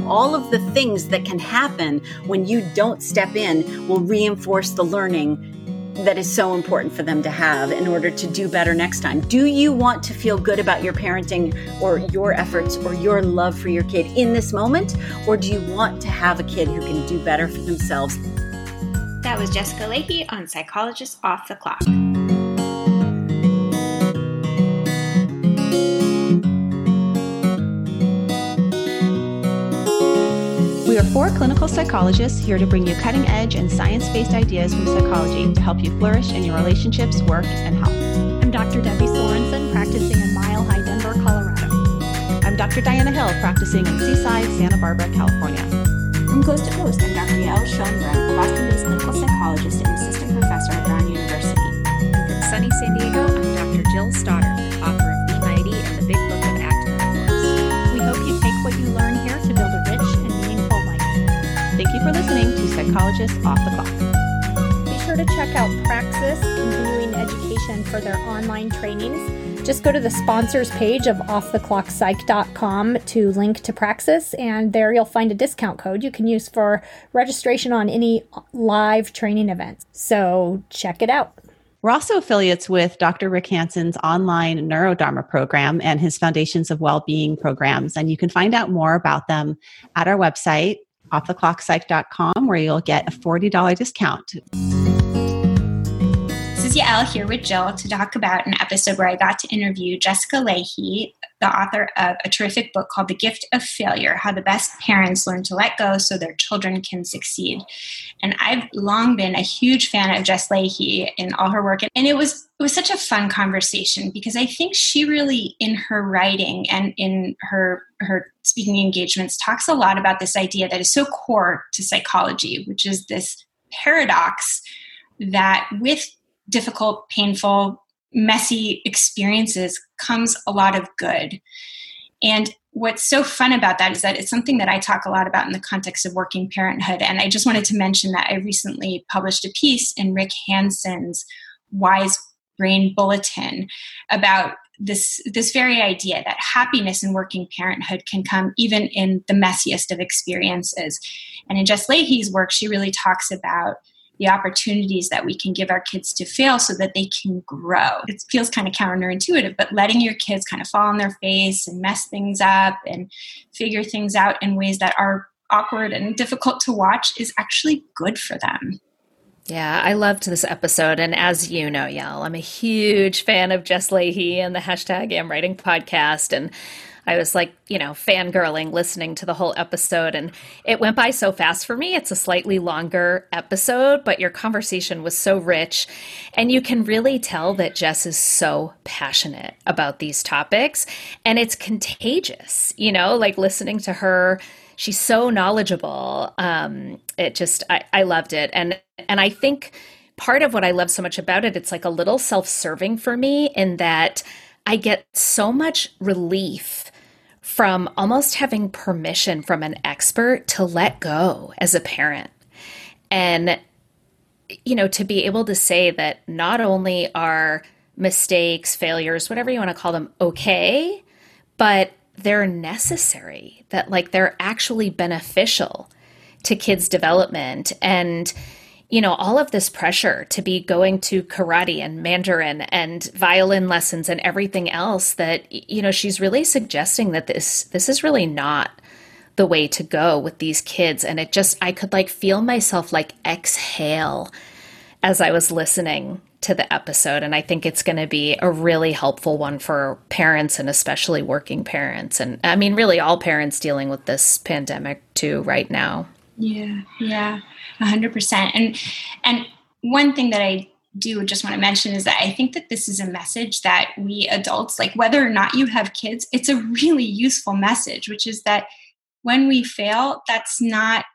all of the things that can happen when you don't step in will reinforce the learning that is so important for them to have in order to do better next time. Do you want to feel good about your parenting or your efforts or your love for your kid in this moment? Or do you want to have a kid who can do better for themselves? That was Jessica Leahy on Psychologists Off the Clock. We are 4 clinical psychologists here to bring you cutting-edge and science-based ideas from psychology to help you flourish in your relationships, work, and health. I'm Dr. Debbie Sorensen, practicing in Mile High, Denver, Colorado. I'm Dr. Diana Hill, practicing in Seaside, Santa Barbara, California. From Coast to Coast, I'm Dr. Yael Schoenbrunn, a Boston-based clinical psychologist and assistant professor at Brown University. And from sunny San Diego, I'm Dr. Jill Stoddard, author of Be Mighty and the Big Book of Active Force. We hope you take what you learn here to build a rich and meaningful life. Thank you for listening to Psychologists Off the Clock. Be sure to check out Praxis Continuing Education for their online trainings. Just go to the sponsors page of offtheclockpsych.com to link to Praxis, and there you'll find a discount code you can use for registration on any live training events. So check it out. We're also affiliates with Dr. Rick Hanson's online Neurodharma program and his Foundations of Wellbeing programs, and you can find out more about them at our website, offtheclockpsych.com, where you'll get a $40 discount. This is Yael here with Jill to talk about an episode where I got to interview Jessica Leahy, the author of a terrific book called The Gift of Failure: How the Best Parents Learn to Let Go So Their Children Can Succeed. And I've long been a huge fan of Jess Leahy in all her work. And it was such a fun conversation because I think she really, in her writing and in her speaking engagements, talks a lot about this idea that is so core to psychology, which is this paradox that with difficult, painful, messy experiences comes a lot of good. And what's so fun about that is that it's something that I talk a lot about in the context of working parenthood. And I just wanted to mention that I recently published a piece in Rick Hanson's Wise Brain Bulletin about this very idea that happiness in working parenthood can come even in the messiest of experiences. And in Jess Leahy's work, she really talks about the opportunities that we can give our kids to fail so that they can grow. It feels kind of counterintuitive, but letting your kids kind of fall on their face and mess things up and figure things out in ways that are awkward and difficult to watch is actually good for them. Yeah, I loved this episode. And as you know, Yael, I'm a huge fan of Jess Leahy and the #AmWriting podcast. And I was like, fangirling listening to the whole episode, and it went by so fast for me. It's a slightly longer episode, but your conversation was so rich, and you can really tell that Jess is so passionate about these topics, and it's contagious, like listening to her. She's so knowledgeable. I loved it. And I think part of what I love so much about it, it's like a little self-serving for me in that I get so much relief from almost having permission from an expert to let go as a parent. And, to be able to say that not only are mistakes, failures, whatever you want to call them, okay, but they're necessary, that they're actually beneficial to kids' development. And all of this pressure to be going to karate and Mandarin and violin lessons and everything else that, she's really suggesting that this is really not the way to go with these kids. And I could feel myself exhale as I was listening to the episode. And I think it's going to be a really helpful one for parents and especially working parents. And I mean, really all parents dealing with this pandemic too right now. Yeah, 100%. And one thing that I do just want to mention is that I think that this is a message that we adults, whether or not you have kids, it's a really useful message, which is that when we fail, that's not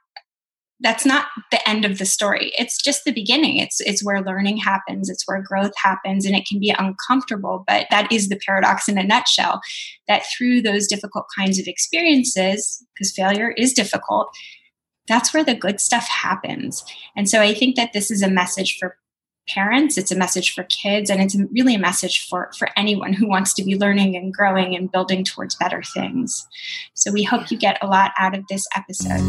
the end of the story. It's just the beginning. It's where learning happens. It's where growth happens, and it can be uncomfortable, but that is the paradox in a nutshell, that through those difficult kinds of experiences, because failure is difficult, that's where the good stuff happens. And so I think that this is a message for parents, it's a message for kids, and it's really a message for anyone who wants to be learning and growing and building towards better things. So we hope you get a lot out of this episode.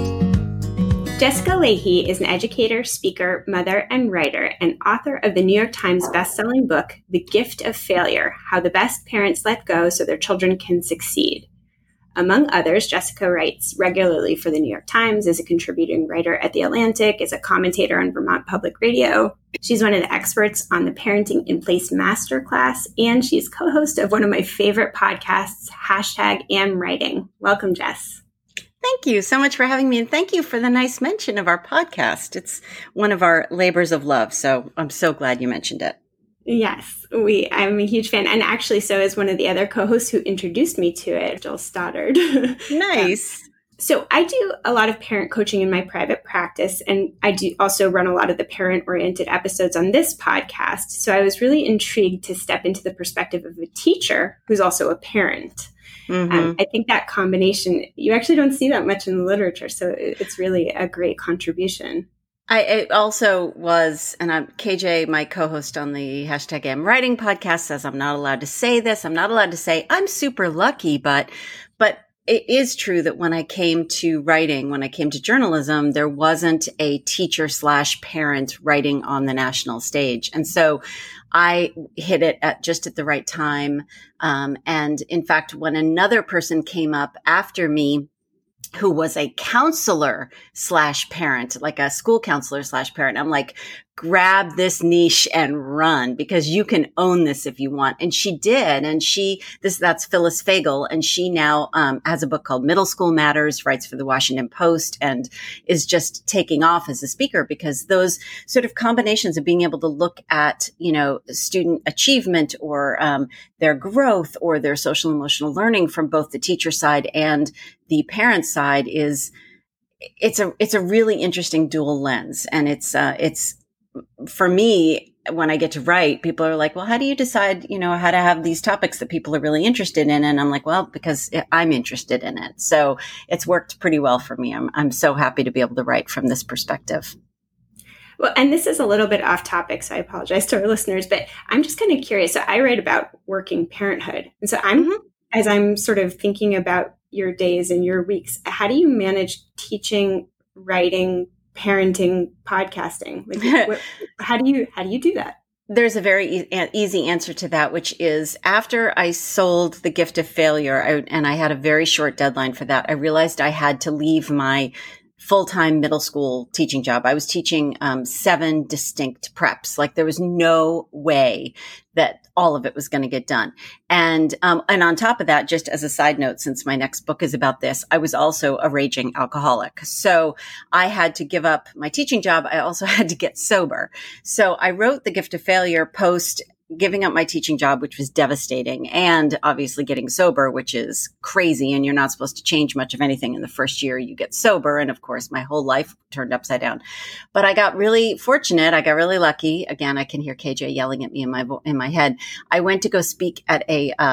Jessica Lahey is an educator, speaker, mother, and writer, and author of the New York Times bestselling book, The Gift of Failure: How the Best Parents Let Go So Their Children Can Succeed. Among others, Jessica writes regularly for the New York Times, is a contributing writer at The Atlantic, is a commentator on Vermont Public Radio. She's one of the experts on the Parenting in Place Masterclass, and she's co-host of one of my favorite podcasts, #AmWriting. Welcome, Jess. Thank you so much for having me, and thank you for the nice mention of our podcast. It's one of our labors of love, so I'm so glad you mentioned it. Yes, I'm a huge fan. And actually, so is one of the other co-hosts who introduced me to it, Jill Stoddard. Nice. So I do a lot of parent coaching in my private practice, and I do also run a lot of the parent-oriented episodes on this podcast. So I was really intrigued to step into the perspective of a teacher who's also a parent. Mm-hmm. I think that combination, you actually don't see that much in the literature. So it's really a great contribution. It also was, and KJ, my co-host on the #AmWriting podcast, says I'm not allowed to say this. I'm not allowed to say I'm super lucky, but it is true that when I came to writing, when I came to journalism, there wasn't a teacher/parent writing on the national stage. And so I hit it just at the right time. And in fact, when another person came up after me, who was a counselor/parent, like a school counselor/parent, I'm like, grab this niche and run, because you can own this if you want. And she did. And that's Phyllis Fagel. And she now has a book called Middle School Matters, writes for the Washington Post, and is just taking off as a speaker, because those sort of combinations of being able to look at, student achievement or their growth or their social emotional learning from both the teacher side and the parent side it's a really interesting dual lens. And it's for me, when I get to write, people are like, well, how do you decide, how to have these topics that people are really interested in? And I'm like, well, because I'm interested in it. So it's worked pretty well for me. I'm so happy to be able to write from this perspective. Well, and this is a little bit off topic, so I apologize to our listeners, but I'm just kind of curious. So I write about working parenthood. And so as I'm sort of thinking about your days and your weeks, how do you manage teaching, writing, parenting, podcasting? Like, how do you do that? There's a very easy answer to that, which is after I sold The Gift of Failure, and I had a very short deadline for that, I realized I had to leave my full-time middle school teaching job. I was teaching 7 distinct preps. Like there was no way that all of it was going to get done. And on top of that, just as a side note, since my next book is about this, I was also a raging alcoholic. So I had to give up my teaching job. I also had to get sober. So I wrote The Gift of Failure post giving up my teaching job, which was devastating, and obviously getting sober, which is crazy. And you're not supposed to change much of anything in the first year you get sober. And of course, my whole life turned upside down. But I got really fortunate. I got really lucky. Again, I can hear KJ yelling at me in my head. I went to go speak at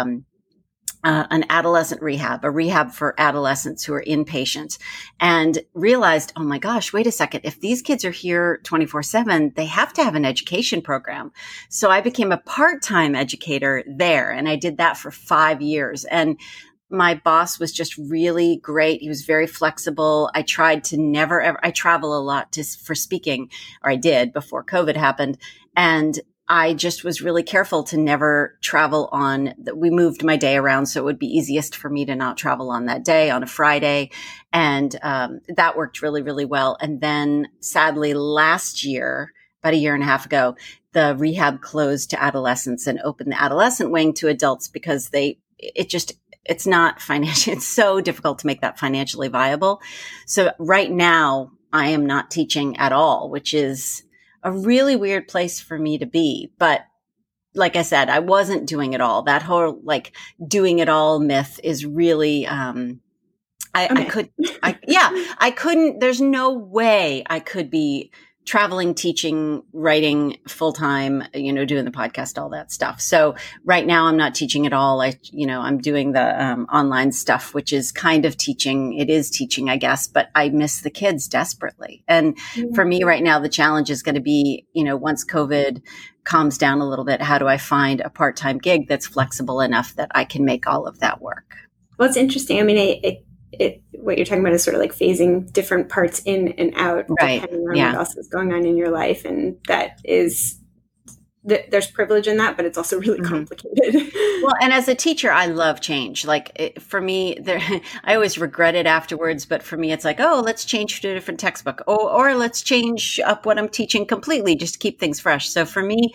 an adolescent rehab, a rehab for adolescents who are inpatient, and realized, oh my gosh, wait a second. If these kids are here 24/7, they have to have an education program. So I became a part-time educator there, and I did that for 5 years. And my boss was just really great. He was very flexible. I tried to I travel a lot for speaking, or I did before COVID happened. And I just was really careful to never travel we moved my day around so it would be easiest for me to not travel on that day, on a Friday. And that worked really, really well. And then sadly last year, about a year and a half ago, the rehab closed to adolescents and opened the adolescent wing to adults because it's not financial. It's so difficult to make that financially viable. So right now I am not teaching at all, which is a really weird place for me to be. But like I said, I wasn't doing it all. That whole doing it all myth is really, I couldn't, there's no way I could be traveling, teaching, writing full time, doing the podcast, all that stuff. So right now I'm not teaching at all. I'm doing the online stuff, which is kind of teaching. It is teaching, I guess, but I miss the kids desperately. And for me right now, the challenge is going to be, once COVID calms down a little bit, how do I find a part-time gig that's flexible enough that I can make all of that work? Well, it's interesting. I mean, what you're talking about is sort of like phasing different parts in and out, right, depending on what else is going on in your life. And that is, there's privilege in that, but it's also really complicated. Well, and as a teacher, I love change. Like for me, I always regret it afterwards, but for me, it's like, oh, let's change to a different textbook, or let's change up what I'm teaching completely just to keep things fresh. So for me,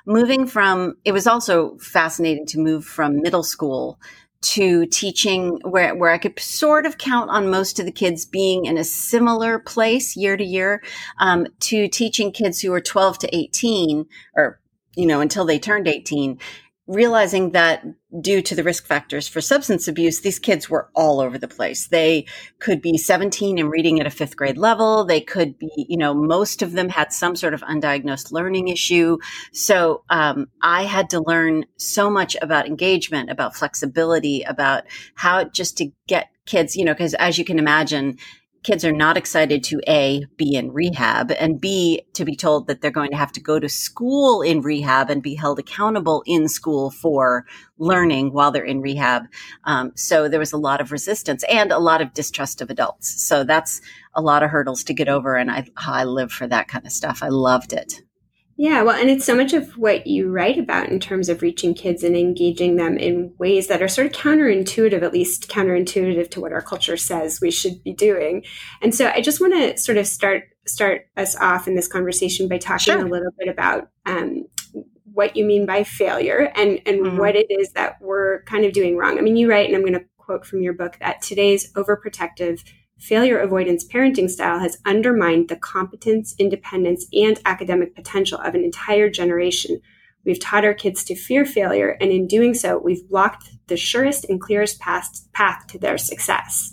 it was also fascinating to move from middle school to teaching where I could sort of count on most of the kids being in a similar place year to year, to teaching kids who are 12 to 18 or, until they turned 18, realizing that due to the risk factors for substance abuse, these kids were all over the place. They could be 17 and reading at a 5th grade level. They could be, most of them had some sort of undiagnosed learning issue. So I had to learn so much about engagement, about flexibility, about how just to get kids, because as you can imagine, kids are not excited to A, be in rehab, and B, to be told that they're going to have to go to school in rehab and be held accountable in school for learning while they're in rehab. So there was a lot of resistance and a lot of distrust of adults. So that's a lot of hurdles to get over. And I live for that kind of stuff. I loved it. Yeah, well, and it's so much of what you write about in terms of reaching kids and engaging them in ways that are sort of counterintuitive, at least counterintuitive to what our culture says we should be doing. And so I just want to sort of start us off in this conversation by talking a little bit about what you mean by failure and what it is that we're kind of doing wrong. I mean, you write, and I'm going to quote from your book, that today's overprotective failure avoidance parenting style has undermined the competence, independence, and academic potential of an entire generation. We've taught our kids to fear failure, and in doing so, we've blocked the surest and clearest path to their success.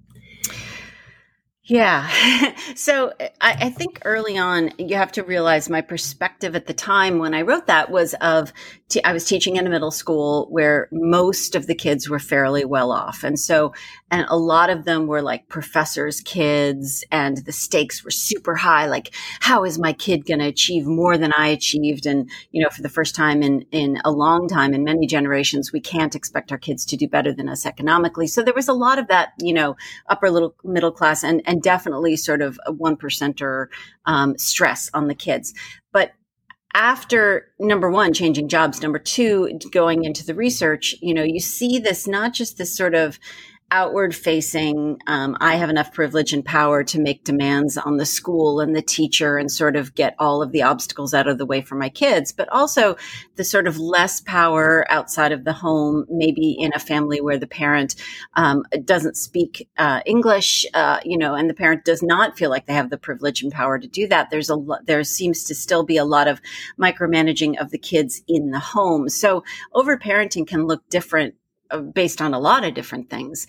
Yeah. So I think early on, you have to realize my perspective at the time when I wrote that was I was teaching in a middle school where most of the kids were fairly well off. And a lot of them were like professors' kids, and the stakes were super high. Like, how is my kid going to achieve more than I achieved? And, for the first time in a long time, in many generations, we can't expect our kids to do better than us economically. So there was a lot of that, upper middle class and definitely sort of a 1%er stress on the kids. But after, number one, changing jobs, number two, going into the research, you see this, not just this sort of outward facing, I have enough privilege and power to make demands on the school and the teacher and sort of get all of the obstacles out of the way for my kids, but also the sort of less power outside of the home, maybe in a family where the parent doesn't speak English, and the parent does not feel like they have the privilege and power to do that. There seems to still be a lot of micromanaging of the kids in the home. So overparenting can look different based on a lot of different things.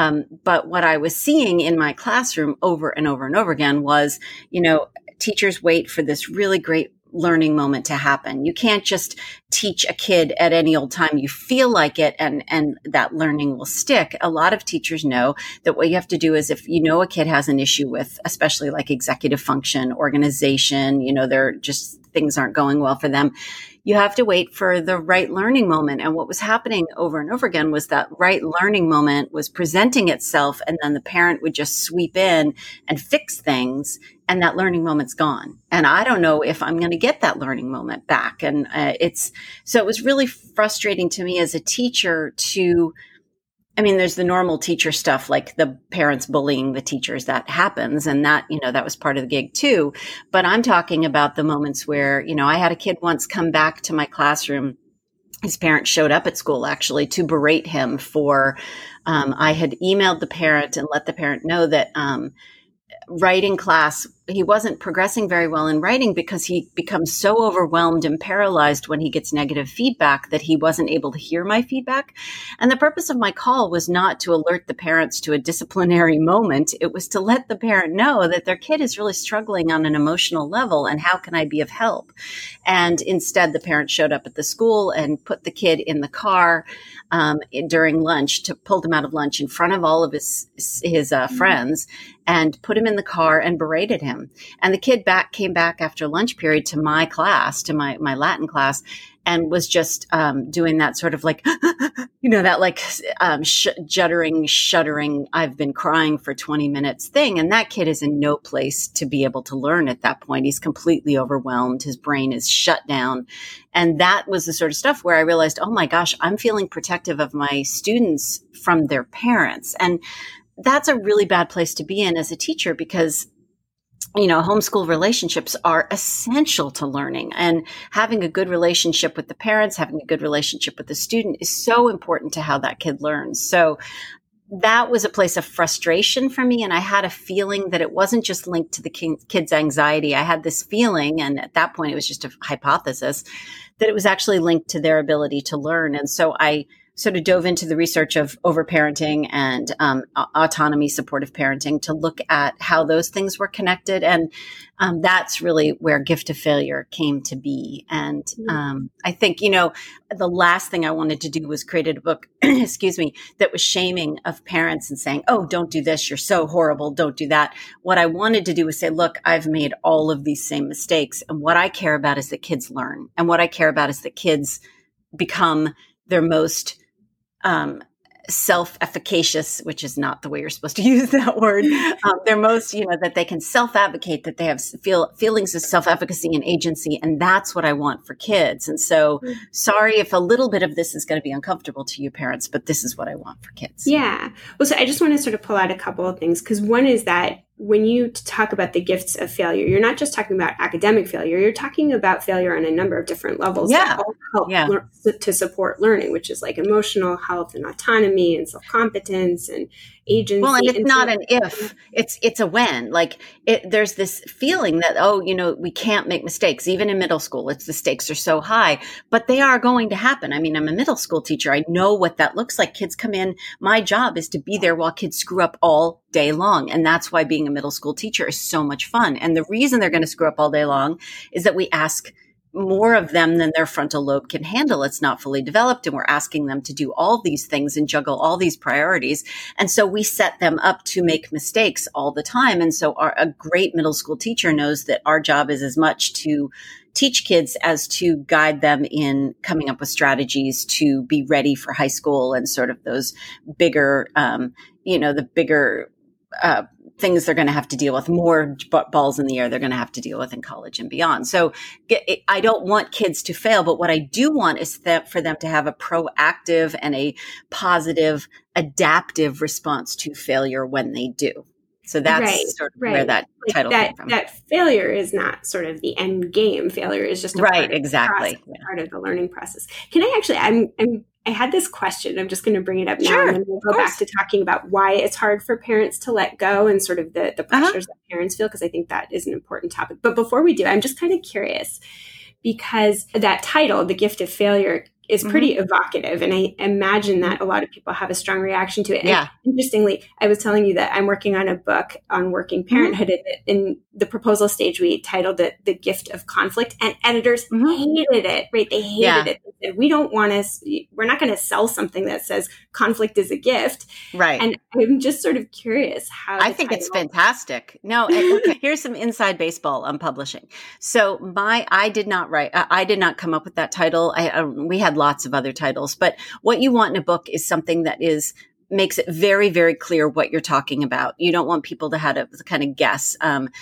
But what I was seeing in my classroom over and over and over again was, teachers wait for this really great learning moment to happen. You can't just teach a kid at any old time you feel like it and that learning will stick. A lot of teachers know that what you have to do is, if a kid has an issue with, especially like executive function, organization, they're just, things aren't going well for them, you have to wait for the right learning moment. And what was happening over and over again was that right learning moment was presenting itself, and then the parent would just sweep in and fix things, and that learning moment's gone. And I don't know if I'm going to get that learning moment back. And so it was really frustrating to me as a teacher there's the normal teacher stuff, like the parents bullying the teachers, that happens. And that, that was part of the gig too. But I'm talking about the moments where, I had a kid once come back to my classroom. His parents showed up at school actually to berate him for, I had emailed the parent and let the parent know that, writing class wasn't progressing very well in writing because he becomes so overwhelmed and paralyzed when he gets negative feedback that he wasn't able to hear my feedback. And the purpose of my call was not to alert the parents to a disciplinary moment. It was to let the parent know that their kid is really struggling on an emotional level, and how can I be of help? And instead, the parent showed up at the school and put the kid in the car during lunch, pulled him out of lunch in front of all of his friends, and put him in the car and berated him. And the kid came back after lunch period to my class, to my Latin class, and was just doing that sort of like, that like shuddering, I've been crying for 20 minutes thing. And that kid is in no place to be able to learn at that point. He's completely overwhelmed. His brain is shut down. And that was the sort of stuff where I realized, oh my gosh, I'm feeling protective of my students from their parents. And that's a really bad place to be in as a teacher, because homeschool relationships are essential to learning, and having a good relationship with the parents, having a good relationship with the student is so important to how that kid learns. So that was a place of frustration for me. And I had a feeling that it wasn't just linked to the kid's anxiety. I had this feeling, and at that point it was just a hypothesis, that it was actually linked to their ability to learn. And so I sort of dove into the research of overparenting and autonomy, supportive parenting, to look at how those things were connected. And that's really where Gift of Failure came to be. And I think, the last thing I wanted to do was create a book, that was shaming of parents and saying, oh, don't do this. You're so horrible. Don't do that. What I wanted to do was say, look, I've made all of these same mistakes. And what I care about is that kids learn. And what I care about is that kids become their most self-efficacious, which is not the way you're supposed to use that word. They're most, that they can self-advocate, that they have feelings of self-efficacy and agency. And that's what I want for kids. And so sorry if a little bit of this is going to be uncomfortable to you parents, but this is what I want for kids. Yeah. Well, so I just want to sort of pull out a couple of things, because one is that when you talk about the gifts of failure, you're not just talking about academic failure, you're talking about failure on a number of different levels that all help to support learning, which is like emotional health and autonomy and self-competence and agency. Well, and it's not an if, it's a when. Like there's this feeling that, we can't make mistakes. Even in middle school, the stakes are so high, but they are going to happen. I mean, I'm a middle school teacher. I know what that looks like. Kids come in. My job is to be there while kids screw up all day long. And that's why being a middle school teacher is so much fun. And the reason they're going to screw up all day long is that we ask more of them than their frontal lobe can handle. It's not fully developed, and we're asking them to do all these things and juggle all these priorities. And so we set them up to make mistakes all the time. And so a great middle school teacher knows that our job is as much to teach kids as to guide them in coming up with strategies to be ready for high school and sort of those bigger, the bigger things they're going to have to deal with, more balls in the air they're going to have to deal with in college and beyond. So I don't want kids to fail, but what I do want is for them to have a proactive and a positive, adaptive response to failure when they do. So that's where that title came from. That failure is not sort of the end game. Failure is just a part of the process, part of the learning process. Can I actually, I had this question. I'm just going to bring it up now, and then we'll go back to talking about why it's hard for parents to let go and sort of the pressures that parents feel, because I think that is an important topic. But before we do, I'm just kind of curious, because that title, The Gift of Failure, is pretty evocative. And I imagine that a lot of people have a strong reaction to it. Yeah. And interestingly, I was telling you that I'm working on a book on working parenthood. In the proposal stage, we titled it The Gift of Conflict, and editors hated it, right? They hated it. They said, we're not going to sell something that says conflict is a gift. Right. And I'm just sort of curious how I think it's fantastic. No, okay. Here's some inside baseball on publishing. So I did not come up with that title. We had lots of other titles, but what you want in a book is something that makes it very, very clear what you're talking about. You don't want people to have to kind of guess.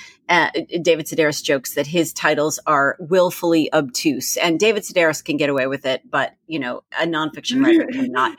David Sedaris jokes that his titles are willfully obtuse, and David Sedaris can get away with it, but a nonfiction writer cannot.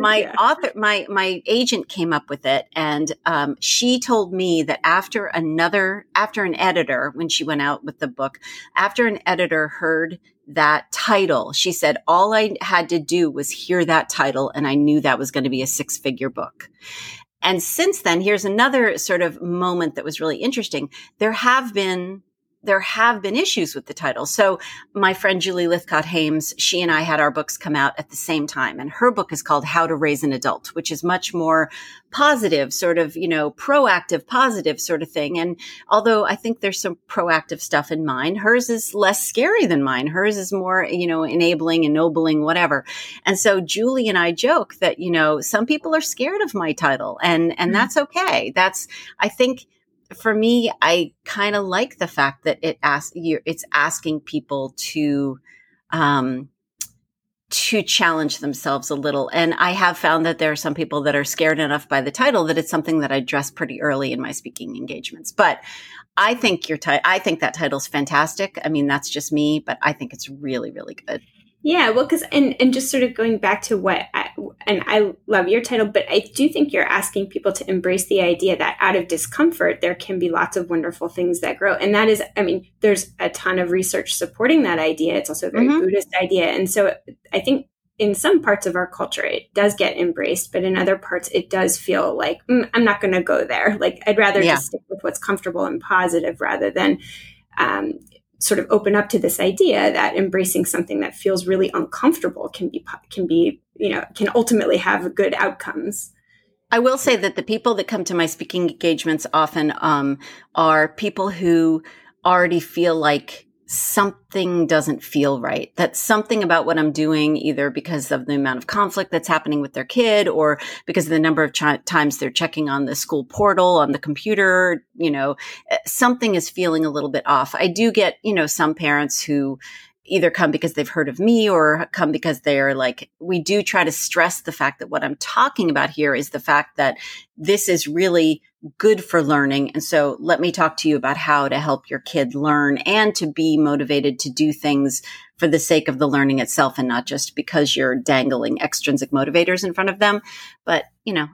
My agent came up with it, and she told me that after an editor, when she went out with the book, after an editor heard that title, she said, all I had to do was hear that title, and I knew that was going to be a 6-figure book. And since then, here's another sort of moment that was really interesting. There have been issues with the title. So my friend Julie Lythcott-Hames, she and I had our books come out at the same time. And her book is called How to Raise an Adult, which is much more positive, sort of, proactive, positive sort of thing. And although I think there's some proactive stuff in mine, hers is less scary than mine. Hers is more, enabling, ennobling, whatever. And so Julie and I joke that, some people are scared of my title, and that's okay. I think, for me, I kind of like the fact that it's asking people to challenge themselves a little. And I have found that there are some people that are scared enough by the title that it's something that I address pretty early in my speaking engagements. But I think I think that title's fantastic. I mean, that's just me, but I think it's really, really good. Yeah, well, because and just sort of going back to I love your title, but I do think you're asking people to embrace the idea that out of discomfort, there can be lots of wonderful things that grow. And that is, there's a ton of research supporting that idea. It's also a very Buddhist idea. And so I think in some parts of our culture, it does get embraced, but in other parts, it does feel like, I'm not going to go there. Like, I'd rather just stick with what's comfortable and positive rather than sort of open up to this idea that embracing something that feels really uncomfortable can ultimately have good outcomes. I will say that the people that come to my speaking engagements often are people who already feel like something doesn't feel right. That something about what I'm doing, either because of the amount of conflict that's happening with their kid or because of the number of times they're checking on the school portal on the computer, something is feeling a little bit off. I do get, some parents who either come because they've heard of me or come because they're like, we do try to stress the fact that what I'm talking about here is the fact that this is really good for learning. And so let me talk to you about how to help your kid learn and to be motivated to do things for the sake of the learning itself and not just because you're dangling extrinsic motivators in front of them. But,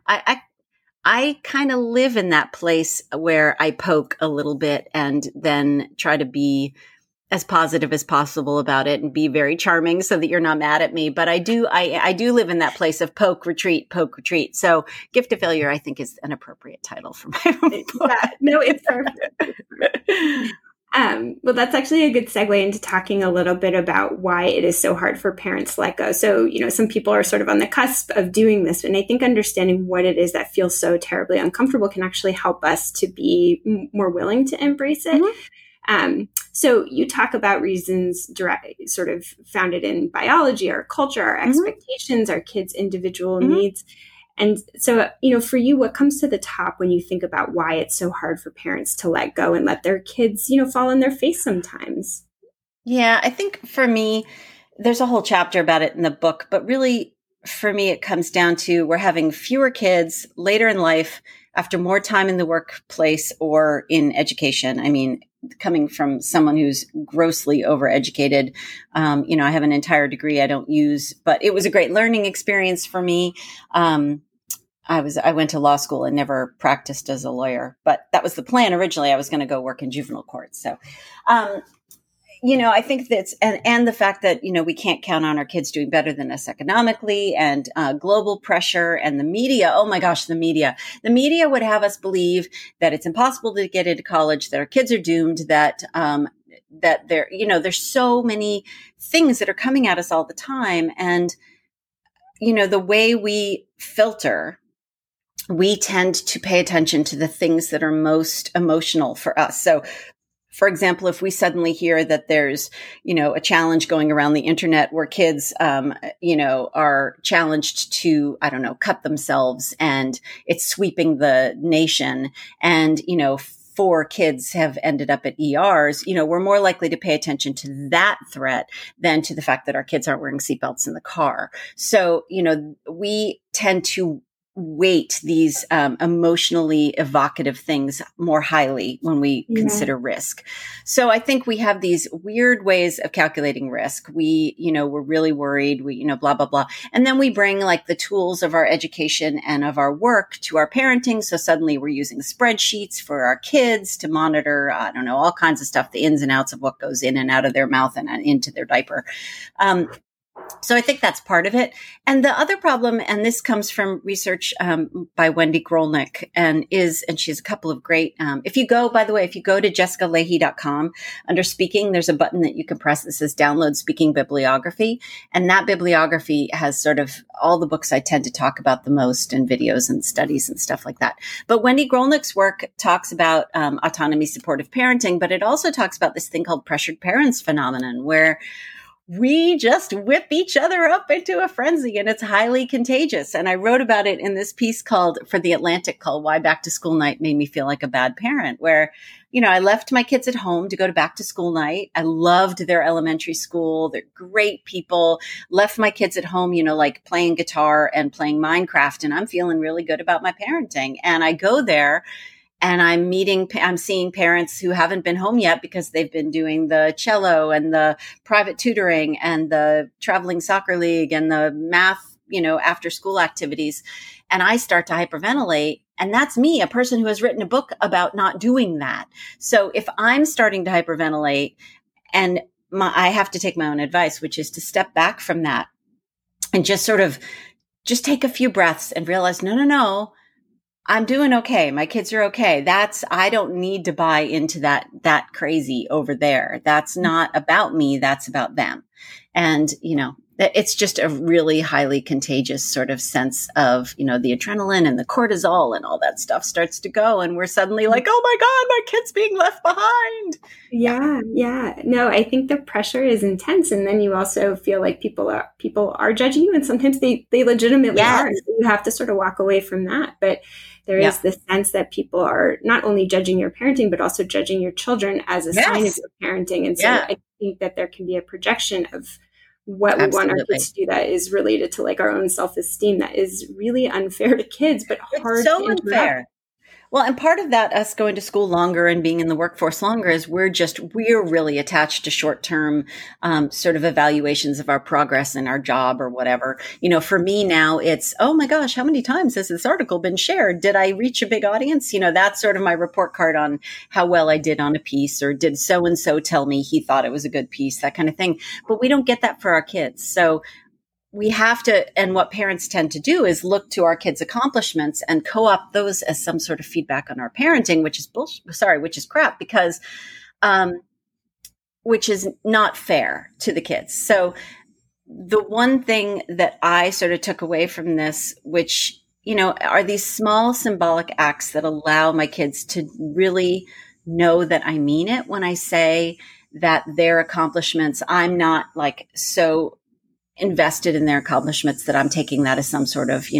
I kind of live in that place where I poke a little bit and then try to be as positive as possible about it and be very charming so that you're not mad at me. But I do live in that place of poke, retreat. So Gift of Failure, I think, is an appropriate title for my book. Yeah, no, it's perfect. Well, that's actually a good segue into talking a little bit about why it is so hard for parents to let go. So, some people are sort of on the cusp of doing this. And I think understanding what it is that feels so terribly uncomfortable can actually help us to be more willing to embrace it. Mm-hmm. So you talk about reasons sort of founded in biology, our culture, our expectations, our kids' individual needs. And so, for you, what comes to the top when you think about why it's so hard for parents to let go and let their kids, fall on their face sometimes? Yeah, I think for me, there's a whole chapter about it in the book, but really for me, it comes down to we're having fewer kids later in life after more time in the workplace or in education. I mean, coming from someone who's grossly overeducated, I have an entire degree I don't use, but it was a great learning experience for me. I went to law school and never practiced as a lawyer, but that was the plan originally. I was going to go work in juvenile court. So, I think that's, and the fact that, we can't count on our kids doing better than us economically and global pressure and the media. Oh my gosh, the media would have us believe that it's impossible to get into college, that our kids are doomed, that there's so many things that are coming at us all the time. And, the way we filter, we tend to pay attention to the things that are most emotional for us. So, for example, if we suddenly hear that there's, a challenge going around the internet where kids, are challenged to, cut themselves and it's sweeping the nation and, 4 kids have ended up at ERs, we're more likely to pay attention to that threat than to the fact that our kids aren't wearing seatbelts in the car. So, we tend to weight these emotionally evocative things more highly when we consider risk. So I think we have these weird ways of calculating risk. We're really worried, blah, blah, blah. And then we bring like the tools of our education and of our work to our parenting. So suddenly we're using spreadsheets for our kids to monitor, all kinds of stuff, the ins and outs of what goes in and out of their mouth and into their diaper. So I think that's part of it. And the other problem, and this comes from research by Wendy Grolnick, and she has a couple of great, if you go to jessicaleahy.com, under speaking, there's a button that you can press that says download speaking bibliography. And that bibliography has sort of all the books I tend to talk about the most, and videos and studies and stuff like that. But Wendy Grolnick's work talks about autonomy supportive parenting, but it also talks about this thing called pressured parents phenomenon, where we just whip each other up into a frenzy, and it's highly contagious. And I wrote about it in this piece for The Atlantic called Why Back to School Night Made Me Feel Like a Bad Parent, where, I left my kids at home to go to back to school night. I loved their elementary school. They're great people. Left my kids at home, like playing guitar and playing Minecraft. And I'm feeling really good about my parenting. And I go there, and I'm seeing parents who haven't been home yet because they've been doing the cello and the private tutoring and the traveling soccer league and the math, after school activities. And I start to hyperventilate. And that's me, a person who has written a book about not doing that. So if I'm starting to hyperventilate, and I have to take my own advice, which is to step back from that and just take a few breaths and realize, no, I'm doing okay. My kids are okay. I don't need to buy into that crazy over there. That's not about me. That's about them. And, it's just a really highly contagious sort of sense of, the adrenaline and the cortisol and all that stuff starts to go. And we're suddenly like, oh my God, my kid's being left behind. Yeah. No, I think the pressure is intense. And then you also feel like people are judging you. And sometimes they legitimately are. So you have to sort of walk away from that. But there is this sense that people are not only judging your parenting, but also judging your children as a sign of your parenting. And so I think that there can be a projection of what we want our kids to do that is related to like our own self-esteem that is really unfair to kids, but hard to interrupt. Unfair. Well, and part of that, us going to school longer and being in the workforce longer, is we're really attached to short-term sort of evaluations of our progress in our job or whatever. For me now, it's, oh my gosh, how many times has this article been shared? Did I reach a big audience? That's sort of my report card on how well I did on a piece, or did so-and-so tell me he thought it was a good piece, that kind of thing. But we don't get that for our kids. So we have to, and what parents tend to do is look to our kids' accomplishments and co-opt those as some sort of feedback on our parenting, which is crap, because, which is not fair to the kids. So the one thing that I sort of took away from this, which, are these small symbolic acts that allow my kids to really know that I mean it when I say that their accomplishments, I'm not like so invested in their accomplishments that I'm taking that as some sort of,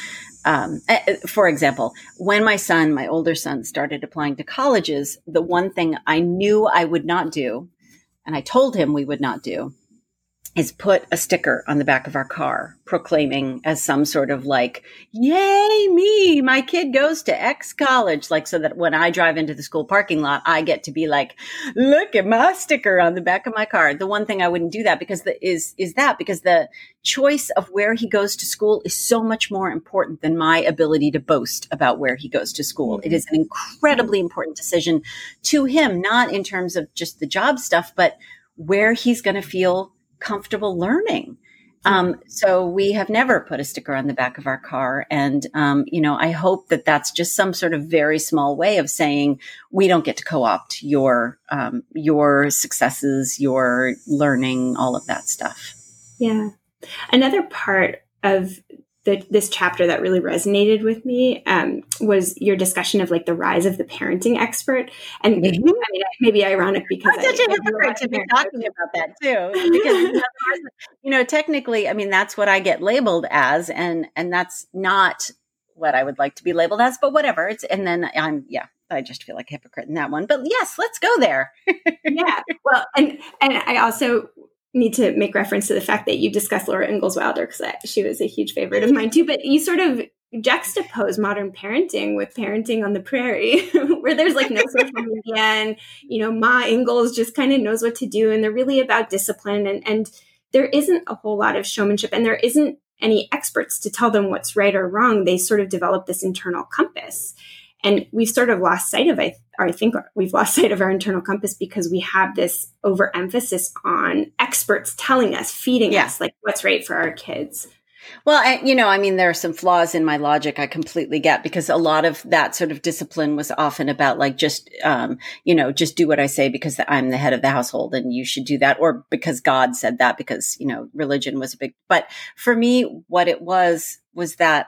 for example, when my older son started applying to colleges, the one thing I knew I would not do, and I told him we would not do, is put a sticker on the back of our car proclaiming as some sort of like, yay me, my kid goes to X college. Like, so that when I drive into the school parking lot, I get to be like, look at my sticker on the back of my car. The one thing I wouldn't do that because the choice of where he goes to school is so much more important than my ability to boast about where he goes to school. Mm-hmm. It is an incredibly important decision to him, not in terms of just the job stuff, but where he's going to feel comfortable learning. So we have never put a sticker on the back of our car. And, I hope that that's just some sort of very small way of saying we don't get to co-opt your successes, your learning, all of that stuff. Yeah. Another part of this chapter that really resonated with me was your discussion of like the rise of the parenting expert. And I mean, maybe ironic because I'm such a hypocrite to be talking about that too. Because technically, I mean, that's what I get labeled as, and that's not what I would like to be labeled as. But whatever. I just feel like a hypocrite in that one. But yes, let's go there. Yeah. Well, and I also need to make reference to the fact that you discussed Laura Ingalls Wilder, because she was a huge favorite of mine too. But you sort of juxtapose modern parenting with parenting on the prairie, where there's like no social media, and Ma Ingalls just kind of knows what to do, and they're really about discipline, and there isn't a whole lot of showmanship, and there isn't any experts to tell them what's right or wrong. They sort of develop this internal compass. And we've sort of lost sight of, I think we've lost sight of our internal compass because we have this overemphasis on experts telling us, feeding us like what's right for our kids. Well, there are some flaws in my logic I completely get, because a lot of that sort of discipline was often about like, just do what I say because I'm the head of the household and you should do that, or because God said that, because, religion was a big, but for me, what it was that,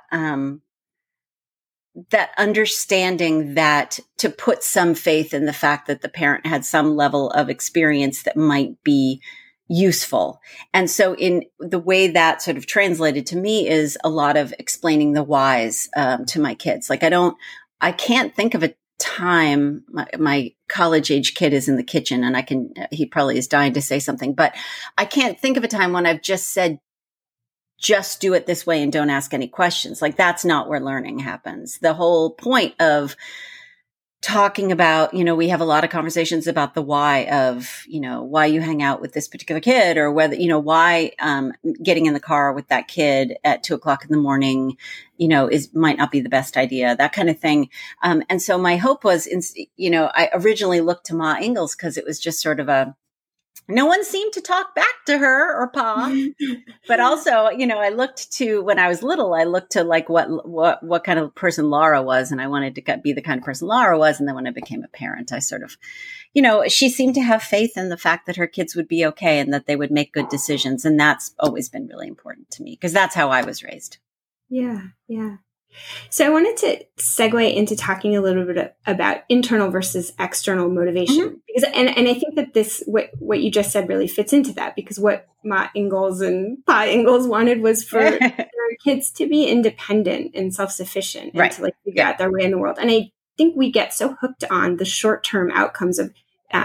that understanding that to put some faith in the fact that the parent had some level of experience that might be useful. And so in the way that sort of translated to me is a lot of explaining the whys to my kids. Like I can't think of a time, my college age kid is in the kitchen and he probably is dying to say something, but I can't think of a time when I've just said, just do it this way and don't ask any questions. Like that's not where learning happens. The whole point of talking about, we have a lot of conversations about the why of, why you hang out with this particular kid, or whether, why getting in the car with that kid at 2:00 in the morning, might not be the best idea, that kind of thing. And so my hope was, I originally looked to Ma Ingalls because it was just sort of no one seemed to talk back to her or Pa, but also, I looked to, when I was little, I looked to like what kind of person Laura was. And I wanted to be the kind of person Laura was. And then when I became a parent, I sort of, she seemed to have faith in the fact that her kids would be okay and that they would make good decisions. And that's always been really important to me because that's how I was raised. Yeah. Yeah. So I wanted to segue into talking a little bit about internal versus external motivation, because, and I think that this, what you just said really fits into that, because what Ma Ingalls and Pa Ingalls wanted was for their kids to be independent and self-sufficient and to like figure out their way in the world. And I think we get so hooked on the short-term outcomes of,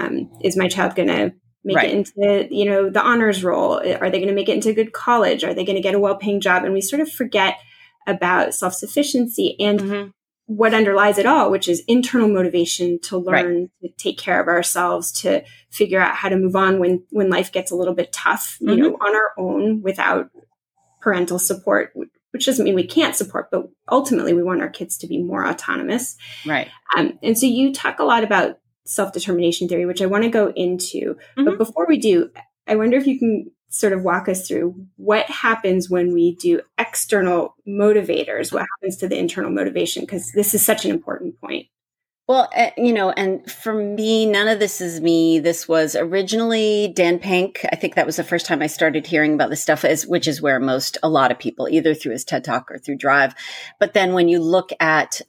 is my child going to make it into, the honors roll? Are they going to make it into a good college? Are they going to get a well-paying job? And we sort of forget about self-sufficiency and what underlies it all, which is internal motivation to learn to take care of ourselves, to figure out how to move on when life gets a little bit tough, on our own without parental support, which doesn't mean we can't support, but ultimately we want our kids to be more autonomous. Right. And so you talk a lot about self-determination theory, which I want to go into. But before we do, I wonder if you can sort of walk us through what happens when we do external motivators, what happens to the internal motivation, because this is such an important point. Well, and for me, none of this is me. This was originally Dan Pink. I think that was the first time I started hearing about this stuff, which is where a lot of people, either through his TED Talk or through Drive. But then when you look at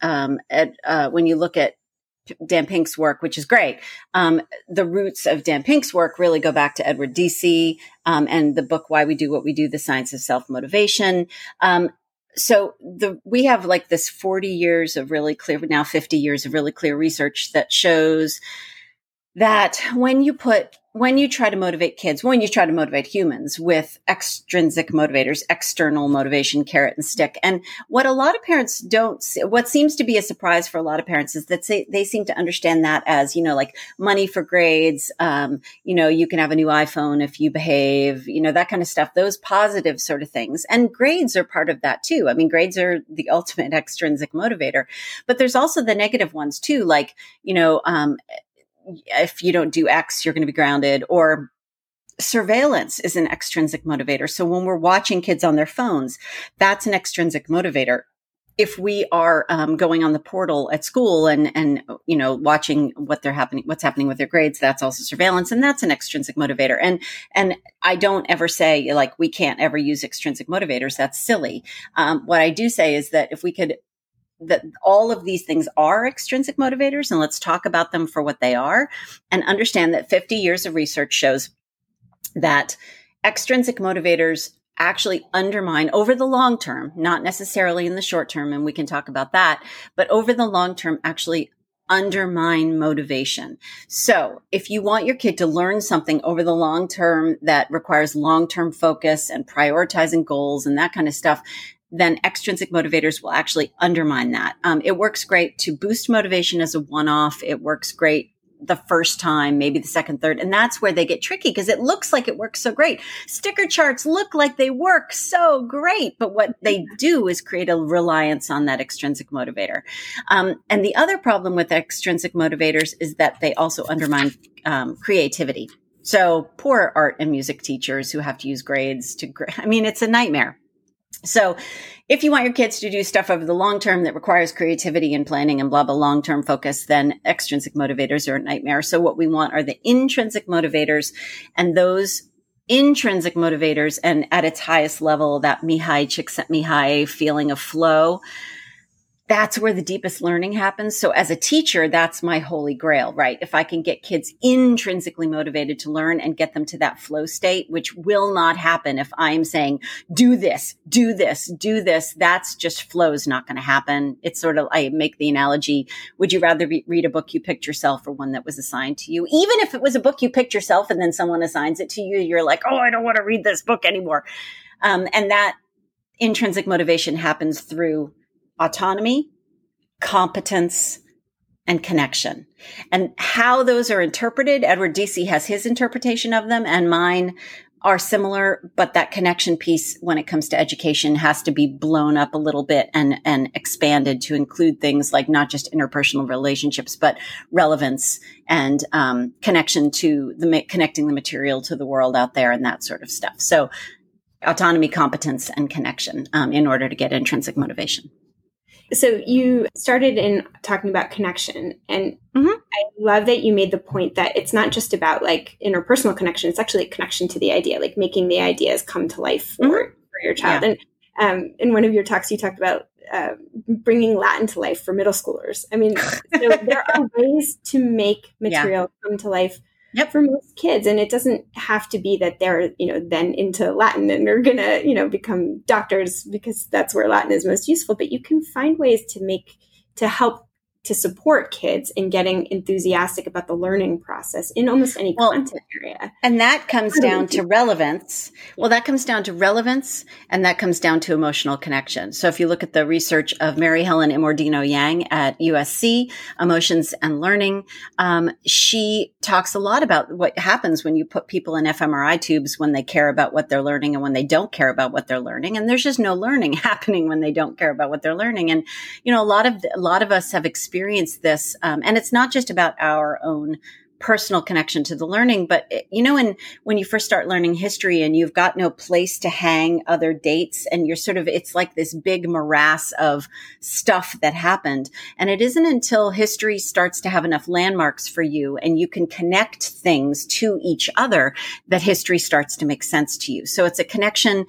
Dan Pink's work, which is great. The roots of Dan Pink's work really go back to Edward Deci and the book, Why We Do What We Do, The Science of Self-Motivation. So we have like this 40 years of really clear, now 50 years of really clear research that shows that when you try to motivate kids, when you try to motivate humans with extrinsic motivators, external motivation, carrot and stick. And what a lot of parents don't see, what seems to be a surprise for a lot of parents is that they seem to understand that as, like money for grades. You can have a new iPhone if you behave, that kind of stuff, those positive sort of things. And grades are part of that too. I mean, grades are the ultimate extrinsic motivator, but there's also the negative ones too. Like, if you don't do X, you're going to be grounded, or surveillance is an extrinsic motivator. So when we're watching kids on their phones, that's an extrinsic motivator. If we are going on the portal at school and watching what's happening with their grades, that's also surveillance, and that's an extrinsic motivator. And I don't ever say like we can't ever use extrinsic motivators. That's silly. What I do say is that that all of these things are extrinsic motivators, and let's talk about them for what they are, and understand that 50 years of research shows that extrinsic motivators actually undermine over the long term, not necessarily in the short term, and we can talk about that, but over the long term actually undermine motivation. So if you want your kid to learn something over the long term that requires long-term focus and prioritizing goals and that kind of stuff, then extrinsic motivators will actually undermine that. It works great to boost motivation as a one-off. It works great the first time, maybe the second, third. And that's where they get tricky because it looks like it works so great. Sticker charts look like they work so great, but what they do is create a reliance on that extrinsic motivator. And the other problem with extrinsic motivators is that they also undermine creativity. So poor art and music teachers who have to use grades it's a nightmare. So if you want your kids to do stuff over the long term that requires creativity and planning and blah, blah, long-term focus, then extrinsic motivators are a nightmare. So what we want are the intrinsic motivators, and those intrinsic motivators, and at its highest level, that Mihai Csikszentmihalyi feeling of flow, that's where the deepest learning happens. So as a teacher, that's my holy grail, right? If I can get kids intrinsically motivated to learn and get them to that flow state, which will not happen if I'm saying, do this, do this, do this, that's just flow is not going to happen. It's sort of, I make the analogy, would you rather read a book you picked yourself or one that was assigned to you? Even if it was a book you picked yourself and then someone assigns it to you, you're like, oh, I don't want to read this book anymore. And that intrinsic motivation happens through autonomy, competence, and connection. And how those are interpreted, Edward Deci has his interpretation of them, and mine are similar, but that connection piece, when it comes to education, has to be blown up a little bit and expanded to include things like not just interpersonal relationships, but relevance and connection to connecting the material to the world out there and that sort of stuff. So autonomy, competence, and connection in order to get intrinsic motivation. So you started in talking about connection, and I love that you made the point that it's not just about like interpersonal connection. It's actually a connection to the idea, like making the ideas come to life for your child. Yeah. And in one of your talks, you talked about bringing Latin to life for middle schoolers. I mean, so there are ways to make material come to life for most kids. And it doesn't have to be that they're, then into Latin and are going to, become doctors because that's where Latin is most useful. But you can find ways to help to support kids in getting enthusiastic about the learning process in almost any content area. And that comes down to relevance. Well, that comes down to relevance, and that comes down to emotional connection. So if you look at the research of Mary Helen Imordino Yang at USC, Emotions and Learning, she talks a lot about what happens when you put people in fMRI tubes when they care about what they're learning and when they don't care about what they're learning. And there's just no learning happening when they don't care about what they're learning. And, a lot of us have experienced this. And it's not just about our own personal connection to the learning, but when you first start learning history and you've got no place to hang other dates and you're it's like this big morass of stuff that happened. And it isn't until history starts to have enough landmarks for you and you can connect things to each other that history starts to make sense to you. So it's a connection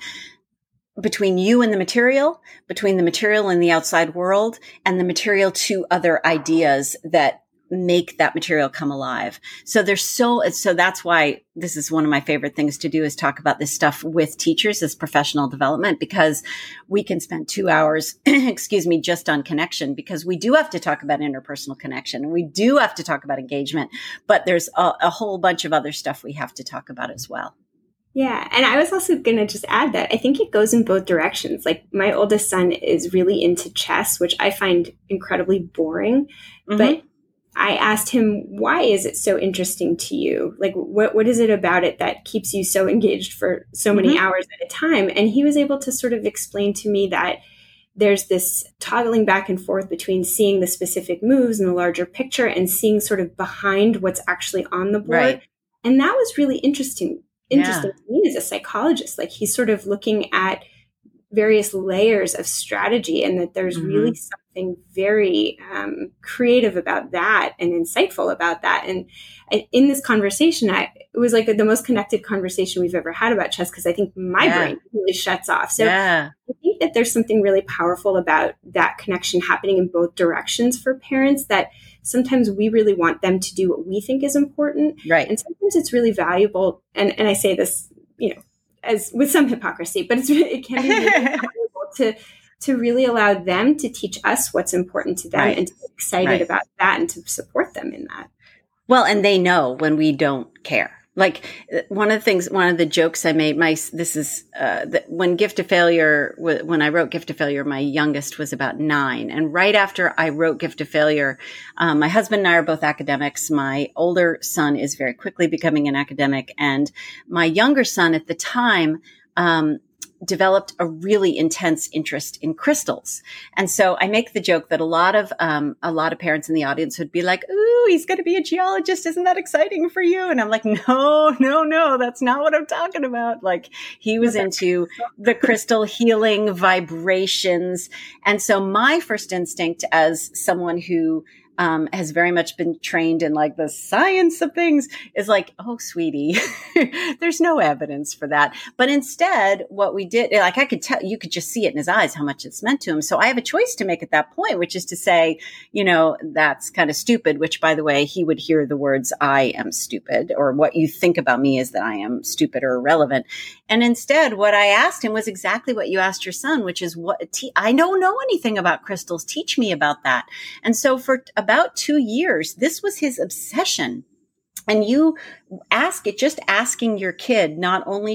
between you and the material, between the material and the outside world, and the material to other ideas that make that material come alive. So so that's why this is one of my favorite things to do is talk about this stuff with teachers as professional development, because we can spend 2 hours, just on connection, because we do have to talk about interpersonal connection and we do have to talk about engagement, but there's a whole bunch of other stuff we have to talk about as well. Yeah. And I was also going to just add that I think it goes in both directions. Like my oldest son is really into chess, which I find incredibly boring. But I asked him, why is it so interesting to you? Like, what is it about it that keeps you so engaged for so many hours at a time? And he was able to sort of explain to me that there's this toggling back and forth between seeing the specific moves in the larger picture and seeing sort of behind what's actually on the board. Right. And that was really interesting to me as a psychologist. Like he's sort of looking at various layers of strategy and that there's really something very creative about that and insightful about that. And in this conversation, it was like the most connected conversation we've ever had about chess because I think my brain really shuts off. So I think that there's something really powerful about that connection happening in both directions for parents, that sometimes we really want them to do what we think is important. Right. And sometimes it's really valuable. And I say this, as with some hypocrisy, but it can be really valuable to really allow them to teach us what's important to them and to be excited about that and to support them in that. Well, and they know when we don't care. Like one of the jokes I made, when Gift of Failure, when I wrote Gift of Failure, my youngest was about 9. And right after I wrote Gift of Failure, my husband and I are both academics. My older son is very quickly becoming an academic. And my younger son at the time, developed a really intense interest in crystals. And so I make the joke that a lot of parents in the audience would be like, "Ooh, he's going to be a geologist. Isn't that exciting for you?" And I'm like, no, that's not what I'm talking about. Like, he was into the crystal healing vibrations. And so my first instinct as someone who has very much been trained in like the science of things is like, "Oh, sweetie, there's no evidence for that." But instead, what we did, like I could tell, you could just see it in his eyes how much it's meant to him. So I have a choice to make at that point, which is to say, that's kind of stupid, which by the way, he would hear the words, "I am stupid," or "What you think about me is that I am stupid or irrelevant." And instead, what I asked him was exactly what you asked your son, which is, I don't know anything about crystals. Teach me about that. And so for about 2 years, this was his obsession. And just asking your kid not only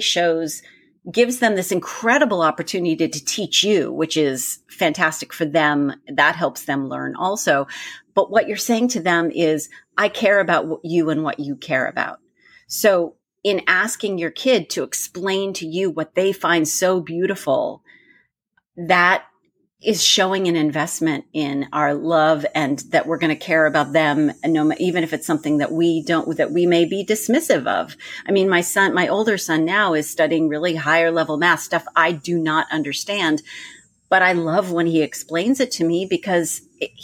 gives them this incredible opportunity to teach you, which is fantastic for them. That helps them learn also. But what you're saying to them is, I care about you and what you care about. So in asking your kid to explain to you what they find so beautiful, that is showing an investment in our love and that we're going to care about them, even if it's something that we may be dismissive of. I mean, my older son now is studying really higher level math stuff I do not understand, but I love when he explains it to me because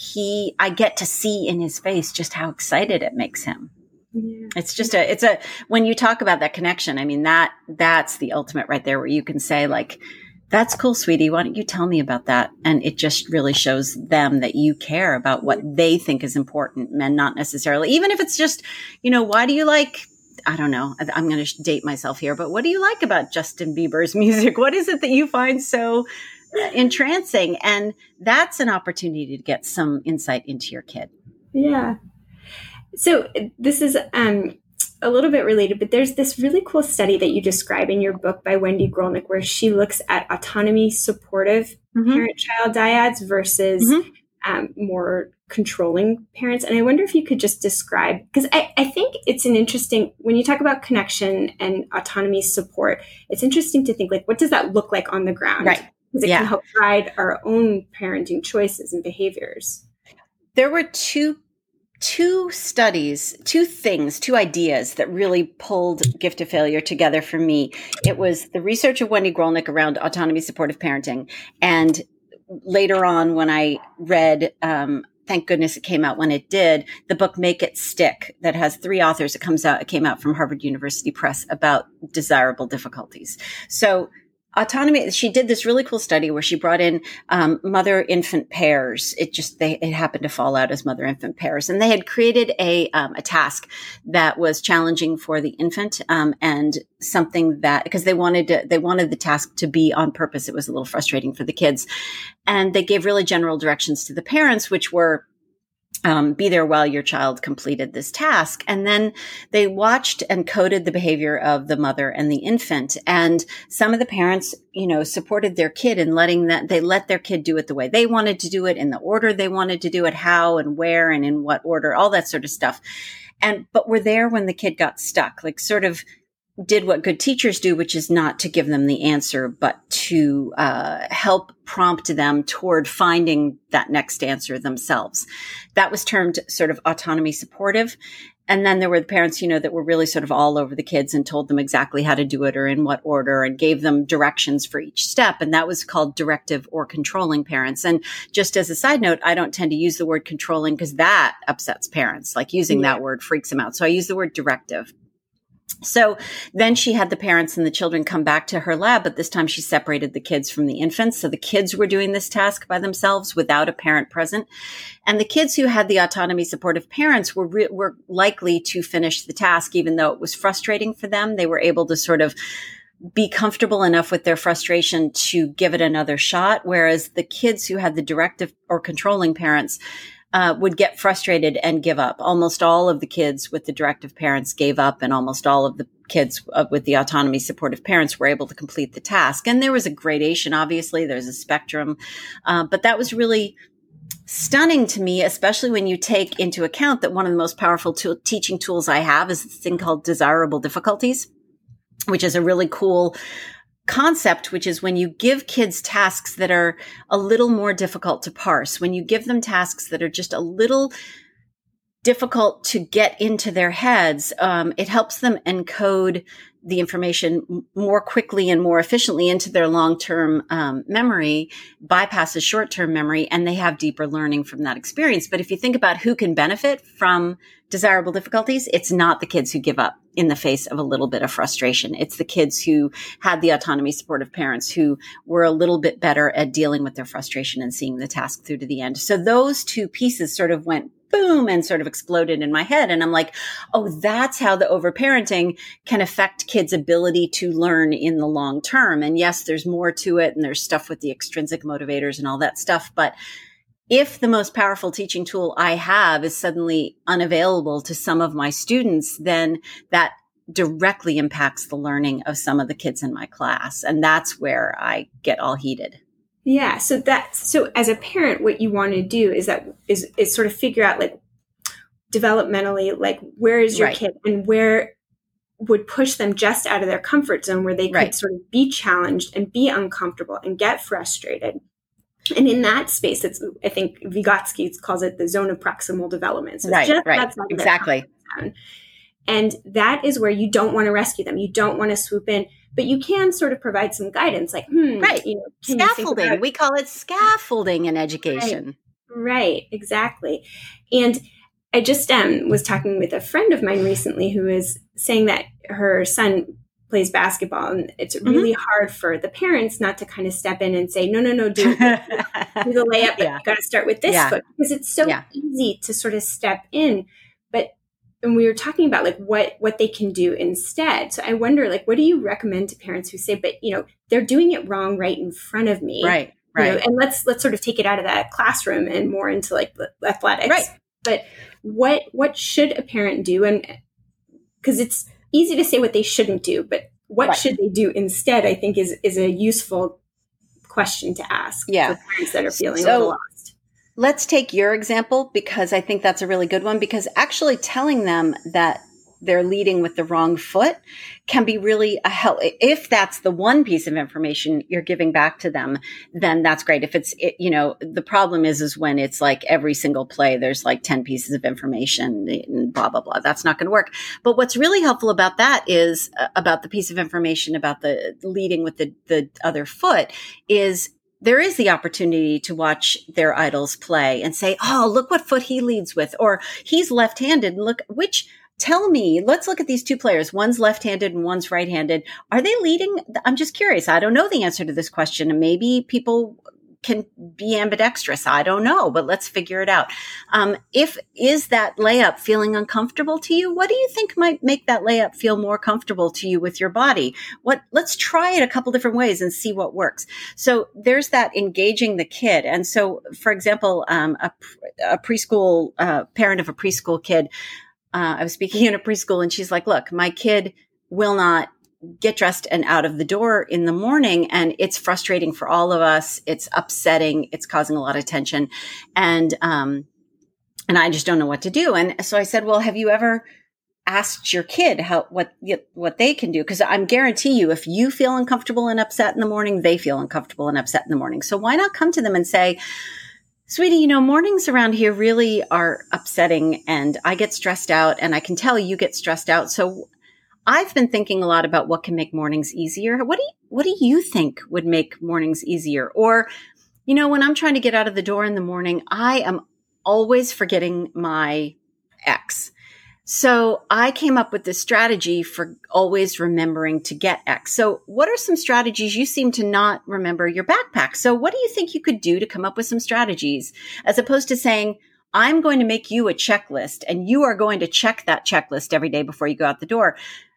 I get to see in his face just how excited it makes him. Yeah. It's when you talk about that connection, I mean, that's the ultimate right there, where you can say like, "That's cool, sweetie. Why don't you tell me about that?" And it just really shows them that you care about what they think is important, and not necessarily, even if it's just, why do you like, I don't know, I'm going to date myself here, but what do you like about Justin Bieber's music? What is it that you find so entrancing? And that's an opportunity to get some insight into your kid. Yeah. So this is a little bit related, but there's this really cool study that you describe in your book by Wendy Grolnick, where she looks at autonomy supportive parent-child dyads versus more controlling parents. And I wonder if you could just describe, because I think it's an interesting, when you talk about connection and autonomy support, it's interesting to think like, what does that look like on the ground? Right. Because it can help guide our own parenting choices and behaviors. There were two ideas that really pulled Gift of Failure together for me. It was the research of Wendy Grolnick around autonomy supportive parenting. And later on, when I read, thank goodness it came out when it did, the book Make It Stick, that has 3 authors. It came out from Harvard University Press about desirable difficulties. So autonomy, she did this really cool study where she brought in mother-infant pairs. It happened to fall out as mother-infant pairs. And they had created a task that was challenging for the infant, and something that, because they wanted the task to be on purpose. It was a little frustrating for the kids. And they gave really general directions to the parents, which were, be there while your child completed this task. And then they watched and coded the behavior of the mother and the infant. And some of the parents, supported their kid in they let their kid do it the way they wanted to do it, in the order they wanted to do it, how and where and in what order, all that sort of stuff. But were there when the kid got stuck, like sort of did what good teachers do, which is not to give them the answer, but to help prompt them toward finding that next answer themselves. That was termed sort of autonomy supportive. And then there were the parents, that were really sort of all over the kids and told them exactly how to do it or in what order and gave them directions for each step. And that was called directive or controlling parents. And just as a side note, I don't tend to use the word controlling because that upsets parents. Like using that word freaks them out. So I use the word directive. So then she had the parents and the children come back to her lab, but this time she separated the kids from the infants. So the kids were doing this task by themselves without a parent present. And the kids who had the autonomy supportive parents were likely to finish the task, even though it was frustrating for them. They were able to sort of be comfortable enough with their frustration to give it another shot. Whereas the kids who had the directive or controlling parents, would get frustrated and give up. Almost all of the kids with the directive parents gave up, and almost all of the kids with the autonomy supportive parents were able to complete the task. And there was a gradation, obviously, there's a spectrum. But that was really stunning to me, especially when you take into account that one of the most powerful teaching tools I have is this thing called desirable difficulties, which is a really cool concept, which is when you give kids tasks that are a little more difficult to parse, when you give them tasks that are just a little difficult to get into their heads, it helps them encode the information more quickly and more efficiently into their long-term memory, bypasses short-term memory, and they have deeper learning from that experience. But if you think about who can benefit from desirable difficulties, it's not the kids who give up in the face of a little bit of frustration. It's the kids who had the autonomy supportive parents who were a little bit better at dealing with their frustration and seeing the task through to the end. So those two pieces sort of went boom and sort of exploded in my head. And I'm like, oh, that's how the overparenting can affect kids' ability to learn in the long term. And yes, there's more to it. And there's stuff with the extrinsic motivators and all that stuff. But if the most powerful teaching tool I have is suddenly unavailable to some of my students, then that directly impacts the learning of some of the kids in my class. And that's where I get all heated. Yeah. So as a parent, what you want to do is sort of figure out, like, developmentally, like, where is your kid and where would push them just out of their comfort zone, where they could sort of be challenged and be uncomfortable and get frustrated. And in that space, I think Vygotsky calls it the zone of proximal development. So it's just outside of their comfort zone. And that is where you don't want to rescue them. You don't want to swoop in, but you can sort of provide some guidance, like, scaffolding. We call it scaffolding in education. Right, exactly. And I just was talking with a friend of mine recently who is saying that her son plays basketball, and it's really hard for the parents not to kind of step in and say, no, do the layup, but you got to start with this foot, because it's so easy to sort of step in. And we were talking about, like, what they can do instead. So I wonder, like, what do you recommend to parents who say, but, they're doing it wrong right in front of me. Right. And let's sort of take it out of that classroom and more into, like, athletics. Right. But what should a parent do? And because it's easy to say what they shouldn't do, but what should they do instead, I think is a useful question to ask for parents that are feeling a little lost. Let's take your example, because I think that's a really good one, because actually telling them that they're leading with the wrong foot can be really a help. If that's the one piece of information you're giving back to them, then that's great. If it's, the problem is when it's like every single play, there's like 10 pieces of information and blah, blah, blah. That's not going to work. But what's really helpful about that is about the piece of information about the leading with the other foot is there is the opportunity to watch their idols play and say, oh, look what foot he leads with, or he's left-handed. And tell me, let's look at these two players. One's left-handed and one's right-handed. Are they leading? I'm just curious. I don't know the answer to this question. And maybe people can be ambidextrous. I don't know, but let's figure it out. Is that layup feeling uncomfortable to you? What do you think might make that layup feel more comfortable to you with your body? Let's try it a couple different ways and see what works. So there's that engaging the kid. And so, for example, a preschool parent of a preschool kid, I was speaking in a preschool, and she's like, look, my kid will not get dressed and out of the door in the morning. And it's frustrating for all of us. It's upsetting. It's causing a lot of tension. And I just don't know what to do. And so I said, well, have you ever asked your kid what they can do? Because I'm guarantee you, if you feel uncomfortable and upset in the morning, they feel uncomfortable and upset in the morning. So why not come to them and say, sweetie, mornings around here really are upsetting, and I get stressed out, and I can tell you get stressed out. So I've been thinking a lot about what can make mornings easier. What do you think would make mornings easier? Or, when I'm trying to get out of the door in the morning, I am always forgetting my X. So I came up with this strategy for always remembering to get X. So what are some strategies? You seem to not remember your backpack. So what do you think you could do to come up with some strategies, as opposed to saying, I'm going to make you a checklist and you are going to check that checklist every day before you go out the door?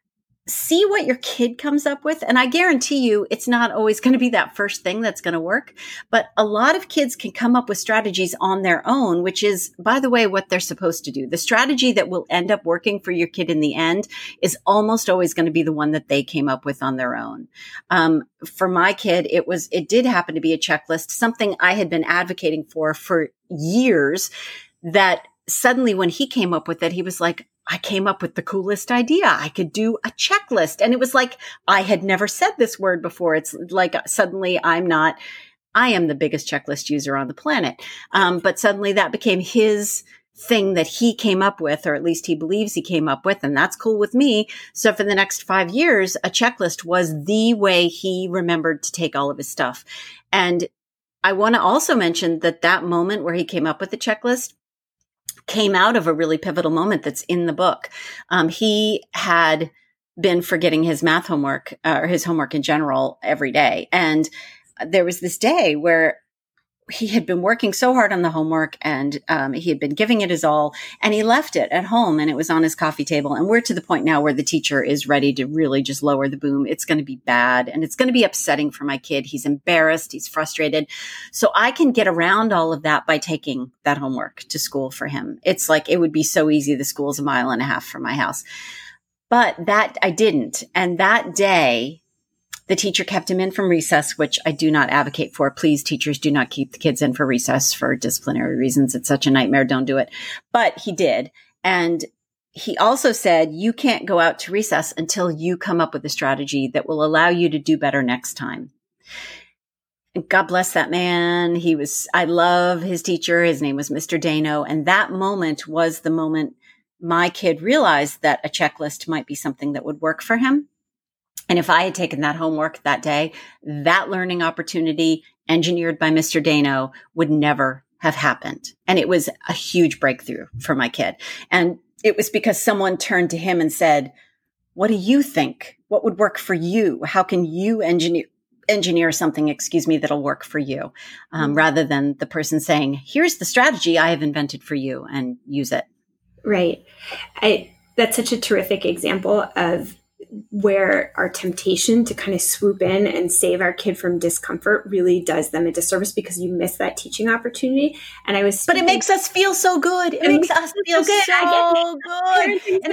see what your kid comes up with. And I guarantee you, it's not always going to be that first thing that's going to work. But a lot of kids can come up with strategies on their own, which is, by the way, what they're supposed to do. The strategy that will end up working for your kid in the end is almost always going to be the one that they came up with on their own. For my kid, it did happen to be a checklist, something I had been advocating for years, that suddenly when he came up with it, he was like, I came up with the coolest idea. I could do a checklist. And it was like, I had never said this word before. It's like suddenly I am the biggest checklist user on the planet. But suddenly that became his thing that he came up with, or at least he believes he came up with. And that's cool with me. So for the next 5 years, a checklist was the way he remembered to take all of his stuff. And I want to also mention that moment where he came up with the checklist came out of a really pivotal moment that's in the book. He had been forgetting his math homework, or his homework in general, every day. And there was this day where he had been working so hard on the homework, and he had been giving it his all, and he left it at home, and it was on his coffee table. And we're to the point now where the teacher is ready to really just lower the boom. It's going to be bad, and it's going to be upsetting for my kid. He's embarrassed. He's frustrated. So I can get around all of that by taking that homework to school for him. It's like, it would be so easy. The school's 1.5 miles from my house. But that I didn't. And that day, the teacher kept him in from recess, which I do not advocate for. Please, teachers, do not keep the kids in for recess for disciplinary reasons. It's such a nightmare. Don't do it. But he did. And he also said, you can't go out to recess until you come up with a strategy that will allow you to do better next time. And God bless that man. I love his teacher. His name was Mr. Dano. And that moment was the moment my kid realized that a checklist might be something that would work for him. And if I had taken that homework that day, that learning opportunity engineered by Mr. Dano would never have happened. And it was a huge breakthrough for my kid. And it was because someone turned to him and said, what do you think? What would work for you? How can you engineer something, that'll work for you? Rather than the person saying, here's the strategy I have invented for you, and use it. Right. That's such a terrific example of where our temptation to kind of swoop in and save our kid from discomfort really does them a disservice, because you miss that teaching opportunity. And but it makes us feel so good. It makes us feel so good. And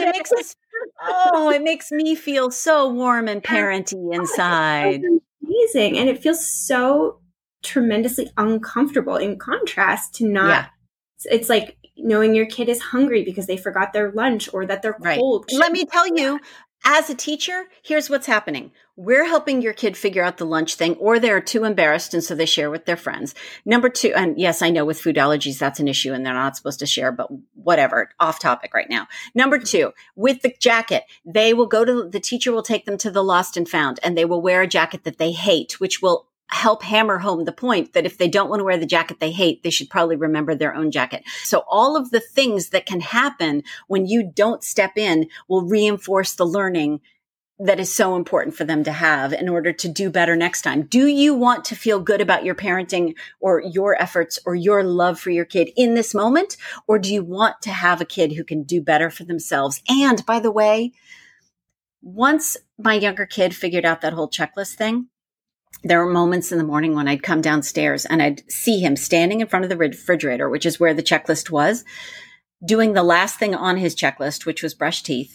it makes me feel so warm and parenty inside. Amazing. And it feels so tremendously uncomfortable, in contrast to not, it's like knowing your kid is hungry because they forgot their lunch, or that they're cold. Let me tell you, as a teacher, here's what's happening. We're helping your kid figure out the lunch thing, or they're too embarrassed, and so they share with their friends. Number 2, and yes, I know with food allergies, that's an issue and they're not supposed to share, but whatever, off topic right now. Number 2, with the jacket, the teacher will take them to the Lost and Found, and they will wear a jacket that they hate, which will help hammer home the point that if they don't want to wear the jacket they hate, they should probably remember their own jacket. So all of the things that can happen when you don't step in will reinforce the learning that is so important for them to have in order to do better next time. Do you want to feel good about your parenting, or your efforts, or your love for your kid in this moment? Or do you want to have a kid who can do better for themselves? And by the way, once my younger kid figured out that whole checklist thing, there were moments in the morning when I'd come downstairs and I'd see him standing in front of the refrigerator, which is where the checklist was, doing the last thing on his checklist, which was brush teeth,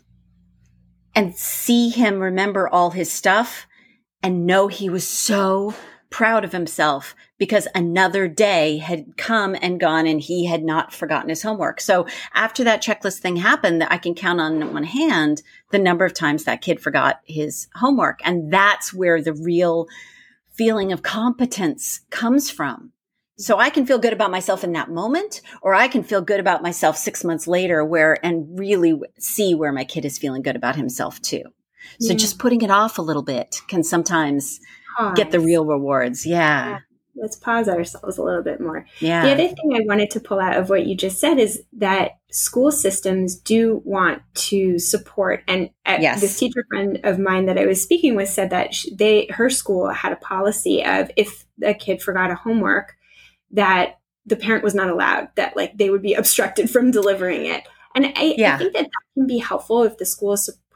and see him remember all his stuff and know he was so proud of himself because another day had come and gone and he had not forgotten his homework. So after that checklist thing happened, I can count on one hand the number of times that kid forgot his homework. And that's where the real feeling of competence comes from. So I can feel good about myself in that moment, or I can feel good about myself 6 months later and really see where my kid is feeling good about himself too. So just putting it off a little bit can sometimes get the real rewards. Yeah. Let's pause ourselves a little bit more. Yeah. The other thing I wanted to pull out of what you just said is that school systems do want to support. And this teacher friend of mine that I was speaking with said that her school had a policy of, if a kid forgot a homework, that the parent was not allowed, that like they would be obstructed from delivering it. And I think that can be helpful if the school is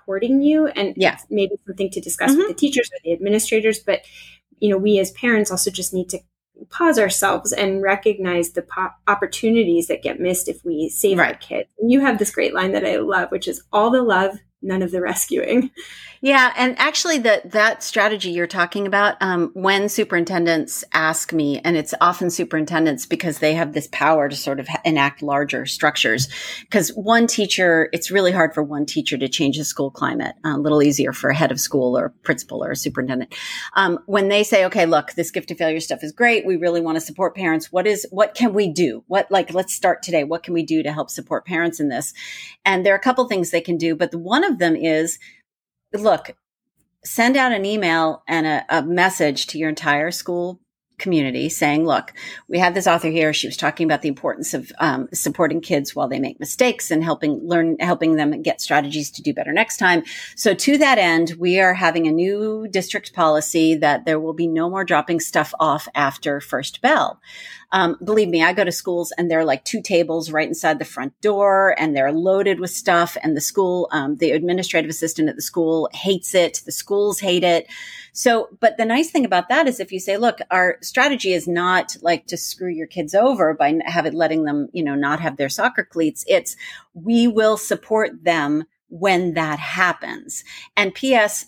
supporting you. And it's maybe something to discuss with the teachers or the administrators. But, we as parents also just need to pause ourselves and recognize the opportunities that get missed if we save our kids. And you have this great line that I love, which is all the love, none of the rescuing. Yeah. And actually that strategy you're talking about, when superintendents ask me, and it's often superintendents because they have this power to sort of enact larger structures, because one teacher, it's really hard for one teacher to change the school climate, a little easier for a head of school or principal or a superintendent. When they say, okay, look, this gift of failure stuff is great. We really want to support parents. What can we do? Let's start today. What can we do to help support parents in this? And there are a couple things they can do, but one of them is, look, send out an email and a message to your entire school community saying, look, we have this author here. She was talking about the importance of supporting kids while they make mistakes and helping them get strategies to do better next time. So to that end, we are having a new district policy that there will be no more dropping stuff off after first bell. Believe me, I go to schools and there are like 2 tables right inside the front door and they're loaded with stuff. And the school, the administrative assistant at the school hates it. The schools hate it. So, but the nice thing about that is if you say, look, our strategy is not like to screw your kids over by letting them, not have their soccer cleats. It's we will support them when that happens. And P.S.,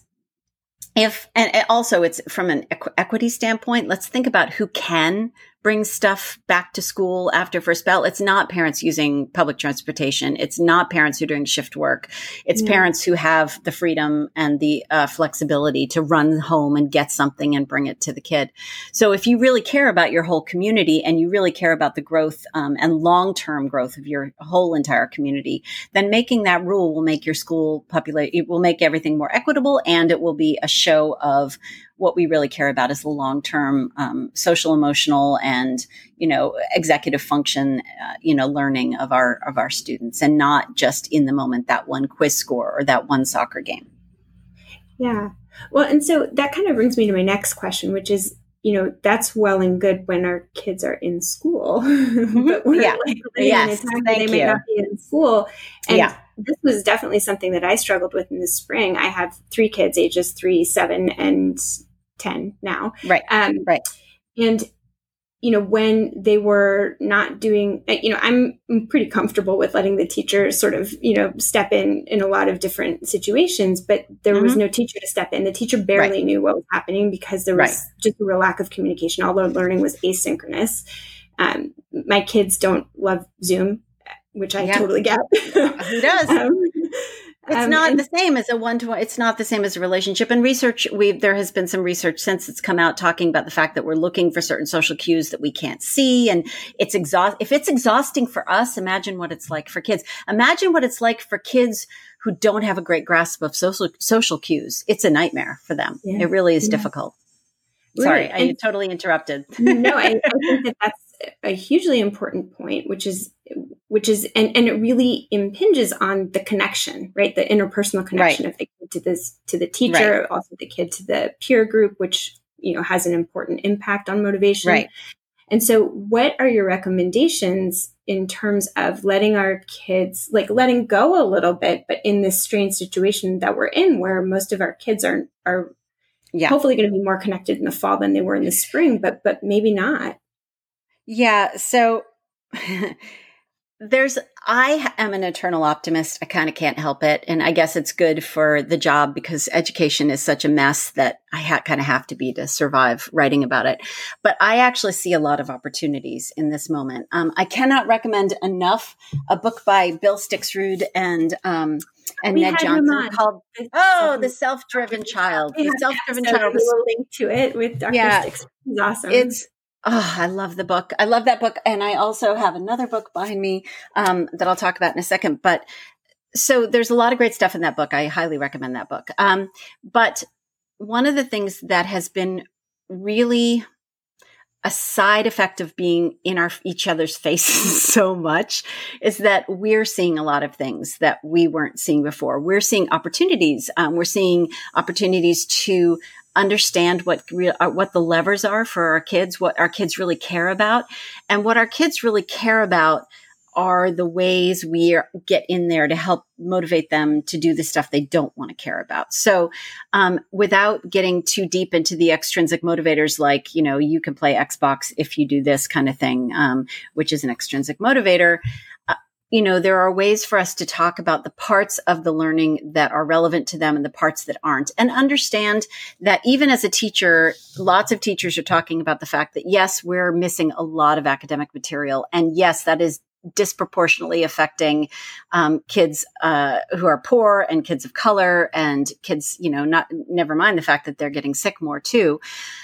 and also it's from an equity standpoint, let's think about who can bring stuff back to school after first bell. It's not parents using public transportation. It's not parents who are doing shift work. It's parents who have the freedom and the flexibility to run home and get something and bring it to the kid. So if you really care about your whole community and you really care about the growth and long-term growth of your whole entire community, then making that rule will make your school it will make everything more equitable, and it will be a show of what we really care about is the long-term social, emotional, and executive function, learning of our students, and not just in the moment that one quiz score or that one soccer game. Yeah, well, and so that kind of brings me to my next question, which is, that's well and good when our kids are in school, but we're in a time that they might not be in school, and this was definitely something that I struggled with in the spring. I have 3 kids, ages 3, 7, and 10 now. Right. Right. And, when they were not doing, I'm pretty comfortable with letting the teacher sort of, step in a lot of different situations, but there was no teacher to step in. The teacher barely knew what was happening because there was just a real lack of communication. All the learning was asynchronous. My kids don't love Zoom, which I totally get. Who does? It's not the same as a one-to-one. It's not the same as a relationship. And research, there has been some research since it's come out talking about the fact that we're looking for certain social cues that we can't see. And if it's exhausting for us, imagine what it's like for kids. Imagine what it's like for kids who don't have a great grasp of social cues. It's a nightmare for them. Yeah. It really is difficult. Sorry, I totally interrupted. No, I think that's a hugely important point, which is, and it really impinges on the connection, right? The interpersonal connection of the kid to the teacher, also the kid to the peer group, which, has an important impact on motivation. Right. And so what are your recommendations in terms of letting our kids, letting go a little bit, but in this strange situation that we're in, where most of our kids are hopefully going to be more connected in the fall than they were in the spring, but maybe not. Yeah. So I am an eternal optimist. I kind of can't help it. And I guess it's good for the job because education is such a mess that I kind of have to be to survive writing about it. But I actually see a lot of opportunities in this moment. I cannot recommend enough a book by Bill Stixrud and Ned Johnson called The Self-Driven Child. The Self-Driven Child. We will link to it with Dr. Stixrud. It's awesome. I love the book. I love that book. And I also have another book behind me that I'll talk about in a second. But so there's a lot of great stuff in that book. I highly recommend that book. But one of the things that has been really a side effect of being in each other's faces so much is that we're seeing a lot of things that we weren't seeing before. We're seeing opportunities. We're seeing opportunities to understand what the levers are for our kids, what our kids really care about. And what our kids really care about are the ways we get in there to help motivate them to do the stuff they don't want to care about. So without getting too deep into the extrinsic motivators, like, you can play Xbox if you do this kind of thing, which is an extrinsic motivator. There are ways for us to talk about the parts of the learning that are relevant to them and the parts that aren't, and understand that even as a teacher, lots of teachers are talking about the fact that, yes, we're missing a lot of academic material. And yes, that is disproportionately affecting kids who are poor and kids of color and kids, never mind the fact that they're getting sick more too.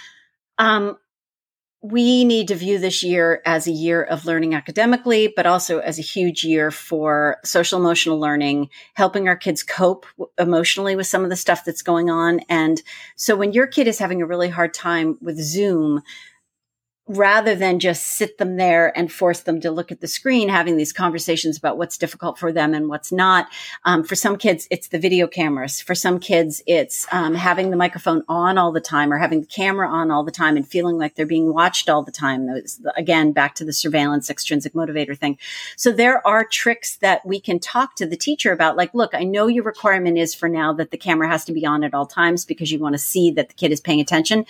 We need to view this year as a year of learning academically, but also as a huge year for social emotional learning, helping our kids cope emotionally with some of the stuff that's going on. And so when your kid is having a really hard time with Zoom, rather than just sit them there and force them to look at the screen, having these conversations about what's difficult for them and what's not. For some kids, it's the video cameras. For some kids, it's having the microphone on all the time or having the camera on all the time and feeling like they're being watched all the time. Again, back to the surveillance extrinsic motivator thing. So there are tricks that we can talk to the teacher about, like, look, I know your requirement is for now that the camera has to be on at all times because you want to see that the kid is paying attention.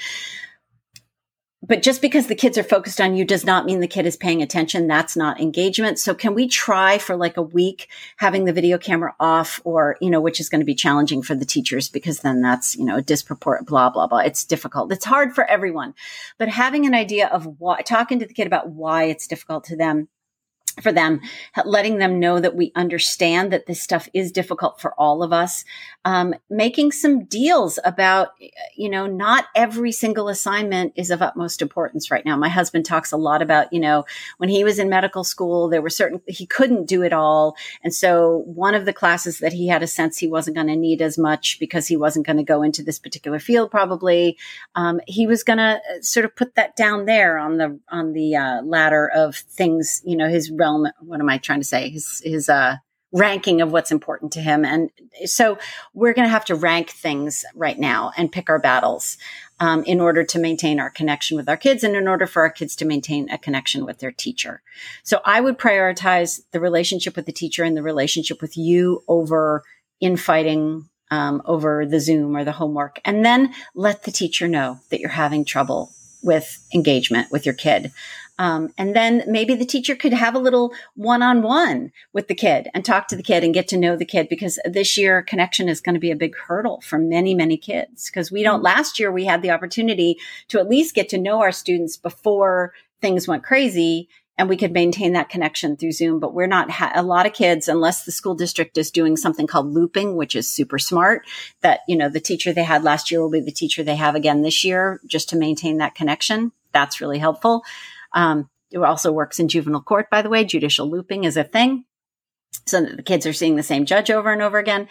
But just because the kids are focused on you does not mean the kid is paying attention. That's not engagement. So can we try for like a week having the video camera off, or, which is going to be challenging for the teachers because then that's, a disproportionate blah, blah, blah. It's difficult. It's hard for everyone, but having an idea of why, talking to the kid about why it's difficult for them, letting them know that we understand that this stuff is difficult for all of us, making some deals about, not every single assignment is of utmost importance right now. My husband talks a lot about, when he was in medical school, there were he couldn't do it all. And so one of the classes that he had a sense he wasn't going to need as much because he wasn't going to go into this particular field, probably, he was going to sort of put that down there on the ladder of things, his realm. What am I trying to say? His ranking of what's important to him. And so we're going to have to rank things right now and pick our battles in order to maintain our connection with our kids and in order for our kids to maintain a connection with their teacher. So I would prioritize the relationship with the teacher and the relationship with you over infighting over the Zoom or the homework. And then let the teacher know that you're having trouble with engagement with your kid. And then maybe the teacher could have a little one-on-one with the kid and talk to the kid and get to know the kid, because this year connection is going to be a big hurdle for many, many kids. Because last year we had the opportunity to at least get to know our students before things went crazy, and we could maintain that connection through Zoom. But we're not, a lot of kids, unless the school district is doing something called looping, which is super smart, that, the teacher they had last year will be the teacher they have again this year, just to maintain that connection. That's really helpful. It also works in juvenile court, by the way. Judicial looping is a thing, so that the kids are seeing the same judge over and over again.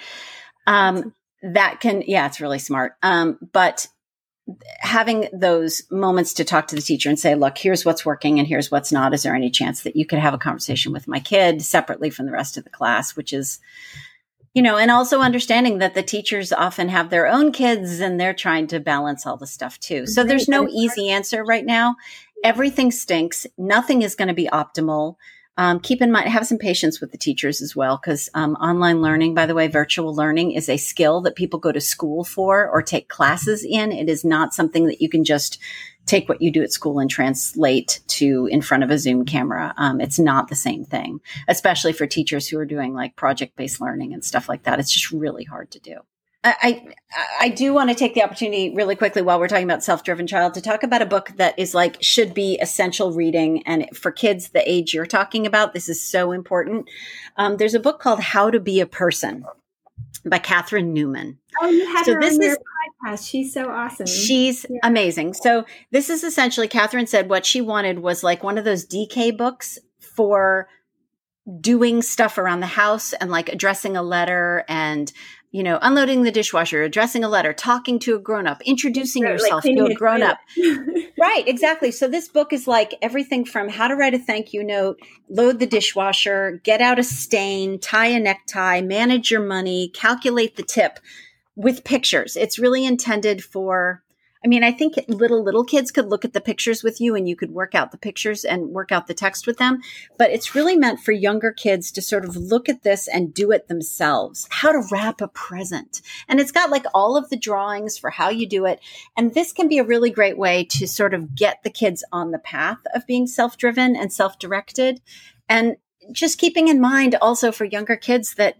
It's really smart. But having those moments to talk to the teacher and say, look, here's what's working and here's what's not. Is there any chance that you could have a conversation with my kid separately from the rest of the class, which is, and also understanding that the teachers often have their own kids and they're trying to balance all the stuff too. So there's no easy answer right now. Everything stinks. Nothing is going to be optimal. Keep in mind, have some patience with the teachers as well, because online learning, by the way, virtual learning is a skill that people go to school for or take classes in. It is not something that you can just take what you do at school and translate to in front of a Zoom camera. It's not the same thing, especially for teachers who are doing like project-based learning and stuff like that. It's just really hard to do. I do want to take the opportunity really quickly while we're talking about Self-Driven Child to talk about a book that is should be essential reading. And for kids the age you're talking about, this is so important. There's a book called How to Be a Person by Catherine Newman. Oh, you had her on your podcast. She's so awesome. She's amazing. So this is essentially, Catherine said what she wanted was like one of those DK books for doing stuff around the house and like addressing a letter and unloading the dishwasher, addressing a letter, talking to a grown-up, introducing yourself to a grown-up. Right, exactly. So this book is like everything from how to write a thank you note, load the dishwasher, get out a stain, tie a necktie, manage your money, calculate the tip with pictures. It's really intended for I mean, I think little kids could look at the pictures with you and you could work out the pictures and work out the text with them. But it's really meant for younger kids to sort of look at this and do it themselves. How to wrap a present. And it's got like all of the drawings for how you do it. And this can be a really great way to sort of get the kids on the path of being self-driven and self-directed. And just keeping in mind also for younger kids that,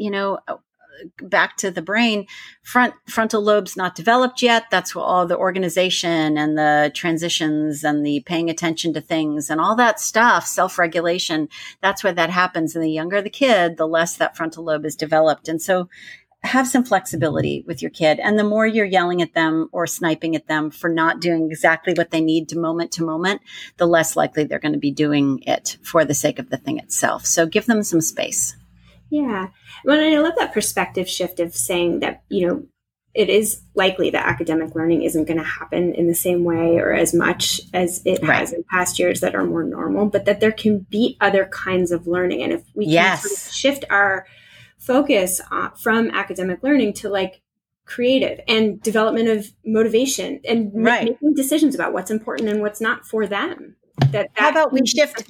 back to the brain, frontal lobe's not developed yet. That's all the organization and the transitions and the paying attention to things and all that stuff, self-regulation. That's where that happens. And the younger the kid, the less that frontal lobe is developed. And so have some flexibility with your kid. And the more you're yelling at them or sniping at them for not doing exactly what they need to moment, the less likely they're going to be doing it for the sake of the thing itself. So give them some space. Yeah. Well, and I love that perspective shift of saying that, it is likely that academic learning isn't going to happen in the same way or as much as it has in past years that are more normal, but that there can be other kinds of learning. And if we can sort of shift our focus from academic learning to like creative and development of motivation and making decisions about what's important and what's not for them. How about we shift?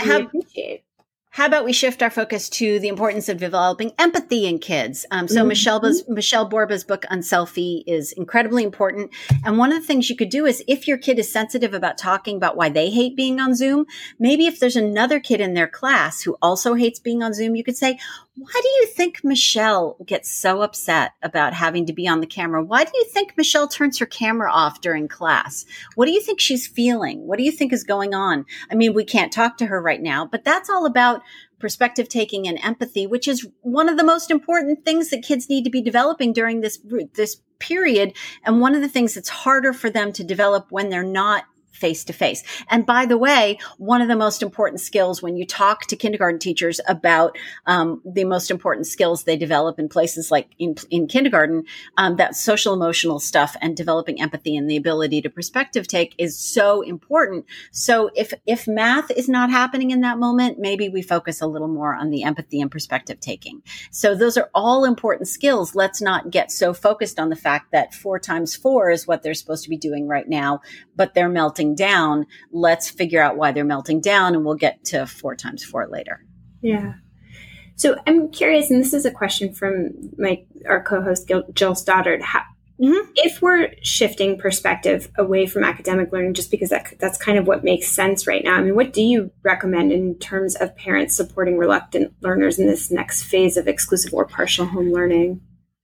How about we shift our focus to the importance of developing empathy in kids? So Michelle Borba's book Unselfie is incredibly important. And one of the things you could do is if your kid is sensitive about talking about why they hate being on Zoom, maybe if there's another kid in their class who also hates being on Zoom, you could say, why do you think Michelle gets so upset about having to be on the camera? Why do you think Michelle turns her camera off during class? What do you think she's feeling? What do you think is going on? I mean, we can't talk to her right now, but that's all about perspective taking and empathy, which is one of the most important things that kids need to be developing during this period. And one of the things that's harder for them to develop when they're not face to face. And by the way, one of the most important skills when you talk to kindergarten teachers about the most important skills they develop in places like in kindergarten, that social emotional stuff and developing empathy and the ability to perspective take is so important. So if math is not happening in that moment, maybe we focus a little more on the empathy and perspective taking. So those are all important skills. Let's not get so focused on the fact that 4 times 4 is what they're supposed to be doing right now, but they're melting down. Let's figure out why they're melting down, and we'll get to 4 times 4 later. Yeah. So I'm curious, and this is a question from our co-host Jill Stoddard. If we're shifting perspective away from academic learning, just because that's kind of what makes sense right now, I mean, what do you recommend in terms of parents supporting reluctant learners in this next phase of exclusive or partial home learning?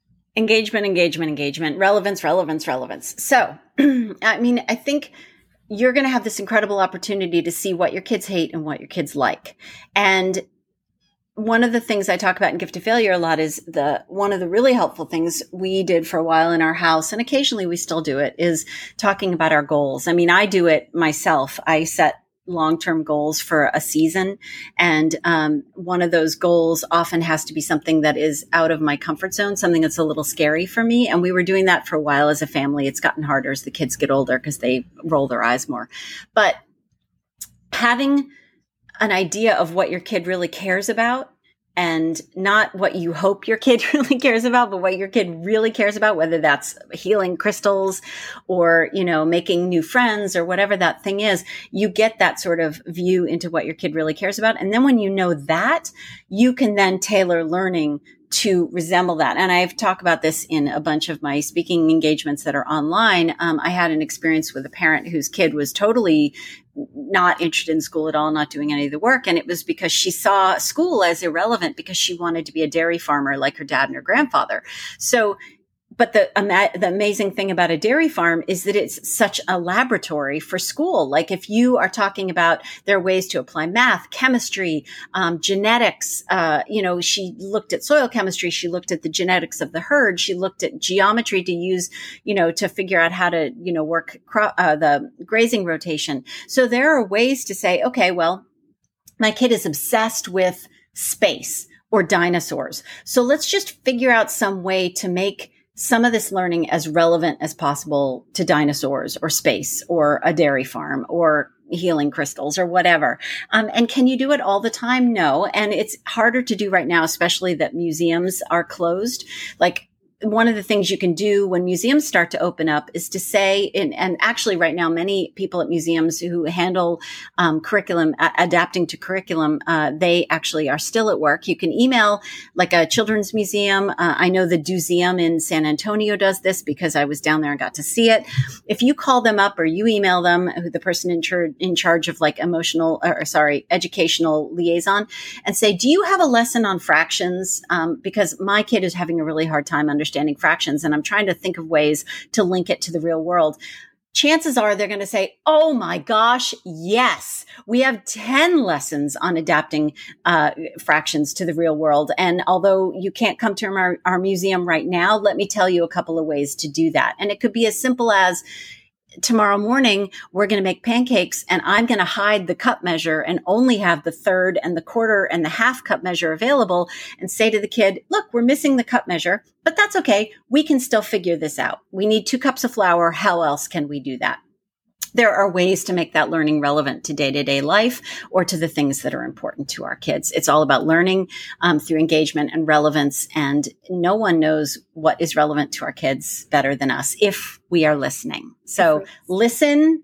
Engagement, relevance. So, I mean, I think you're going to have this incredible opportunity to see what your kids hate and what your kids like. And one of the things I talk about in Gift of Failure a lot is one of the really helpful things we did for a while in our house, and occasionally we still do it, is talking about our goals. I mean, I do it myself. I set long-term goals for a season. And one of those goals often has to be something that is out of my comfort zone, something that's a little scary for me. And we were doing that for a while as a family. It's gotten harder as the kids get older because they roll their eyes more. But having an idea of what your kid really cares about, and not what you hope your kid really cares about, but what your kid really cares about, whether that's healing crystals or, making new friends or whatever that thing is, you get that sort of view into what your kid really cares about. And then when you know that, you can then tailor learning to resemble that. And I've talked about this in a bunch of my speaking engagements that are online. I had an experience with a parent whose kid was totally not interested in school at all, not doing any of the work. And it was because she saw school as irrelevant because she wanted to be a dairy farmer like her dad and her grandfather. So, but the amazing thing about a dairy farm is that it's such a laboratory for school. Like if you are talking about there are ways to apply math, chemistry, genetics, she looked at soil chemistry. She looked at the genetics of the herd. She looked at geometry to use, to figure out how to, work the grazing rotation. So there are ways to say, okay, well, my kid is obsessed with space or dinosaurs. So let's just figure out some way to make some of this learning as relevant as possible to dinosaurs or space or a dairy farm or healing crystals or whatever. And can you do it all the time? No. And it's harder to do right now, especially that museums are closed. Like one of the things you can do when museums start to open up is to say, and actually right now, many people at museums who handle curriculum, adapting to curriculum, they actually are still at work. You can email like a children's museum. I know the Museum in San Antonio does this because I was down there and got to see it. If you call them up or you email them, the person in charge of like educational liaison, and say, do you have a lesson on fractions? Because my kid is having a really hard time understanding fractions, and I'm trying to think of ways to link it to the real world. Chances are they're going to say, oh my gosh, yes, we have 10 lessons on adapting fractions to the real world. And although you can't come to our museum right now, let me tell you a couple of ways to do that. And it could be as simple as, tomorrow morning, we're going to make pancakes and I'm going to hide the cup measure and only have the third and the quarter and the half cup measure available, and say to the kid, look, we're missing the cup measure, but that's okay. We can still figure this out. We need 2 cups of flour. How else can we do that? There are ways to make that learning relevant to day-to-day life or to the things that are important to our kids. It's all about learning through engagement and relevance. And no one knows what is relevant to our kids better than us if we are listening. So listen.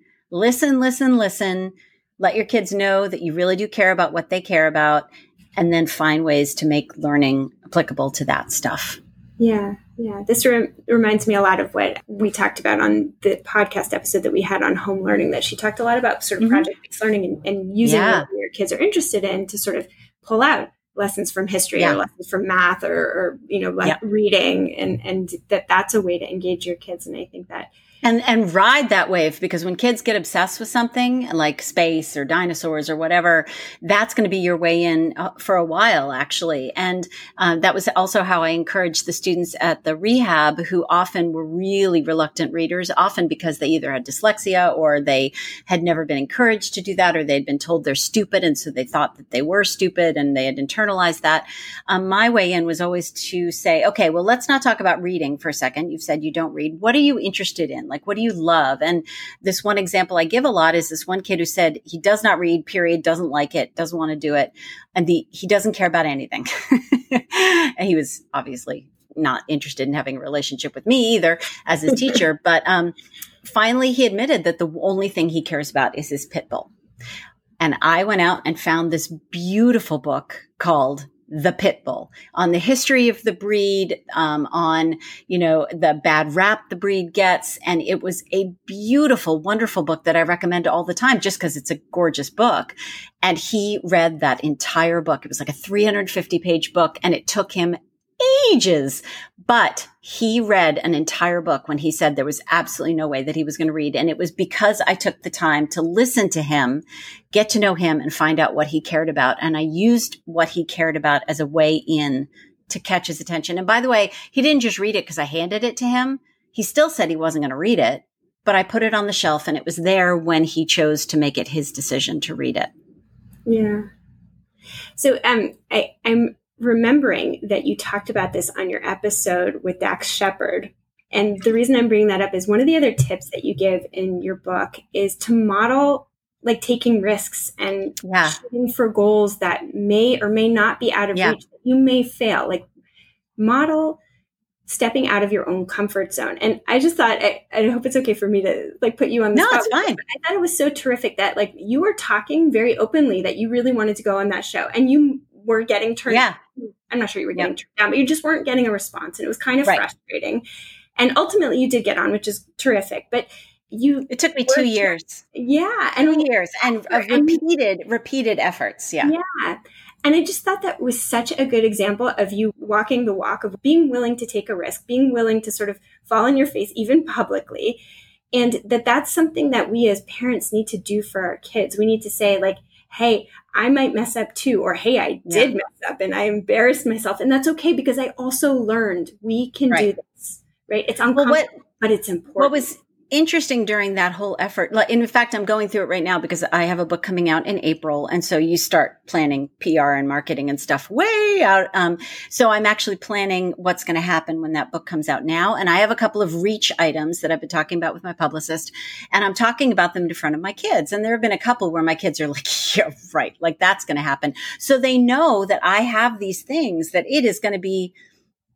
Let your kids know that you really do care about what they care about, and then find ways to make learning applicable to that stuff. Yeah. This reminds me a lot of what we talked about on the podcast episode that we had on home learning, that she talked a lot about sort of project-based learning and using what your kids are interested in to sort of pull out lessons from history or lessons from math or reading, and that's a way to engage your kids. And I think that And ride that wave, because when kids get obsessed with something like space or dinosaurs or whatever, that's going to be your way in for a while, actually. And that was also how I encouraged the students at the rehab, who often were really reluctant readers, often because they either had dyslexia or they had never been encouraged to do that, or they'd been told they're stupid. And so they thought that they were stupid and they had internalized that. My way in was always to say, okay, well, let's not talk about reading for a second. You've said you don't read. What are you interested in? Like, what do you love? And this one example I give a lot is this one kid who said he does not read, period, doesn't like it, doesn't want to do it. And he doesn't care about anything. And he was obviously not interested in having a relationship with me either as his teacher. But finally, he admitted that the only thing he cares about is his pit bull. And I went out and found this beautiful book called The Pit Bull, on the history of the breed, on, the bad rap the breed gets. And it was a beautiful, wonderful book that I recommend all the time just because it's a gorgeous book. And he read that entire book. It was like a 350-page book, and it took him ages, but he read an entire book when he said there was absolutely no way that he was going to read. And it was because I took the time to listen to him, get to know him, and find out what he cared about. And I used what he cared about as a way in to catch his attention. And by the way, he didn't just read it because I handed it to him. He still said he wasn't going to read it, but I put it on the shelf, and it was there when he chose to make it his decision to read it. Yeah. So I'm remembering that you talked about this on your episode with Dax Shepard. And the reason I'm bringing that up is one of the other tips that you give in your book is to model like taking risks and shooting for goals that may or may not be out of reach. You may fail, like model stepping out of your own comfort zone. And I just thought, I hope it's okay for me to like put you on the spot. No, it's fine. I thought it was so terrific that like you were talking very openly that you really wanted to go on that show, and you were getting turned down. I'm not sure you were getting turned down, but you just weren't getting a response. And it was kind of frustrating. And ultimately you did get on, which is terrific. But it took me 2 years. Yeah. And 2 years and of repeated efforts. Yeah. Yeah. And I just thought that was such a good example of you walking the walk of being willing to take a risk, being willing to sort of fall on your face, even publicly. And that's something that we as parents need to do for our kids. We need to say like, hey, I might mess up too, or hey, I did mess up and I embarrassed myself. And that's okay, because I also learned we can do this, right? It's uncomfortable, but it's important. What was interesting during that whole effort, in fact, I'm going through it right now because I have a book coming out in April. And so you start planning PR and marketing and stuff way out. So I'm actually planning what's going to happen when that book comes out now. And I have a couple of reach items that I've been talking about with my publicist, and I'm talking about them in front of my kids. And there have been a couple where my kids are like, yeah, right. Like that's going to happen. So they know that I have these things that it is going to be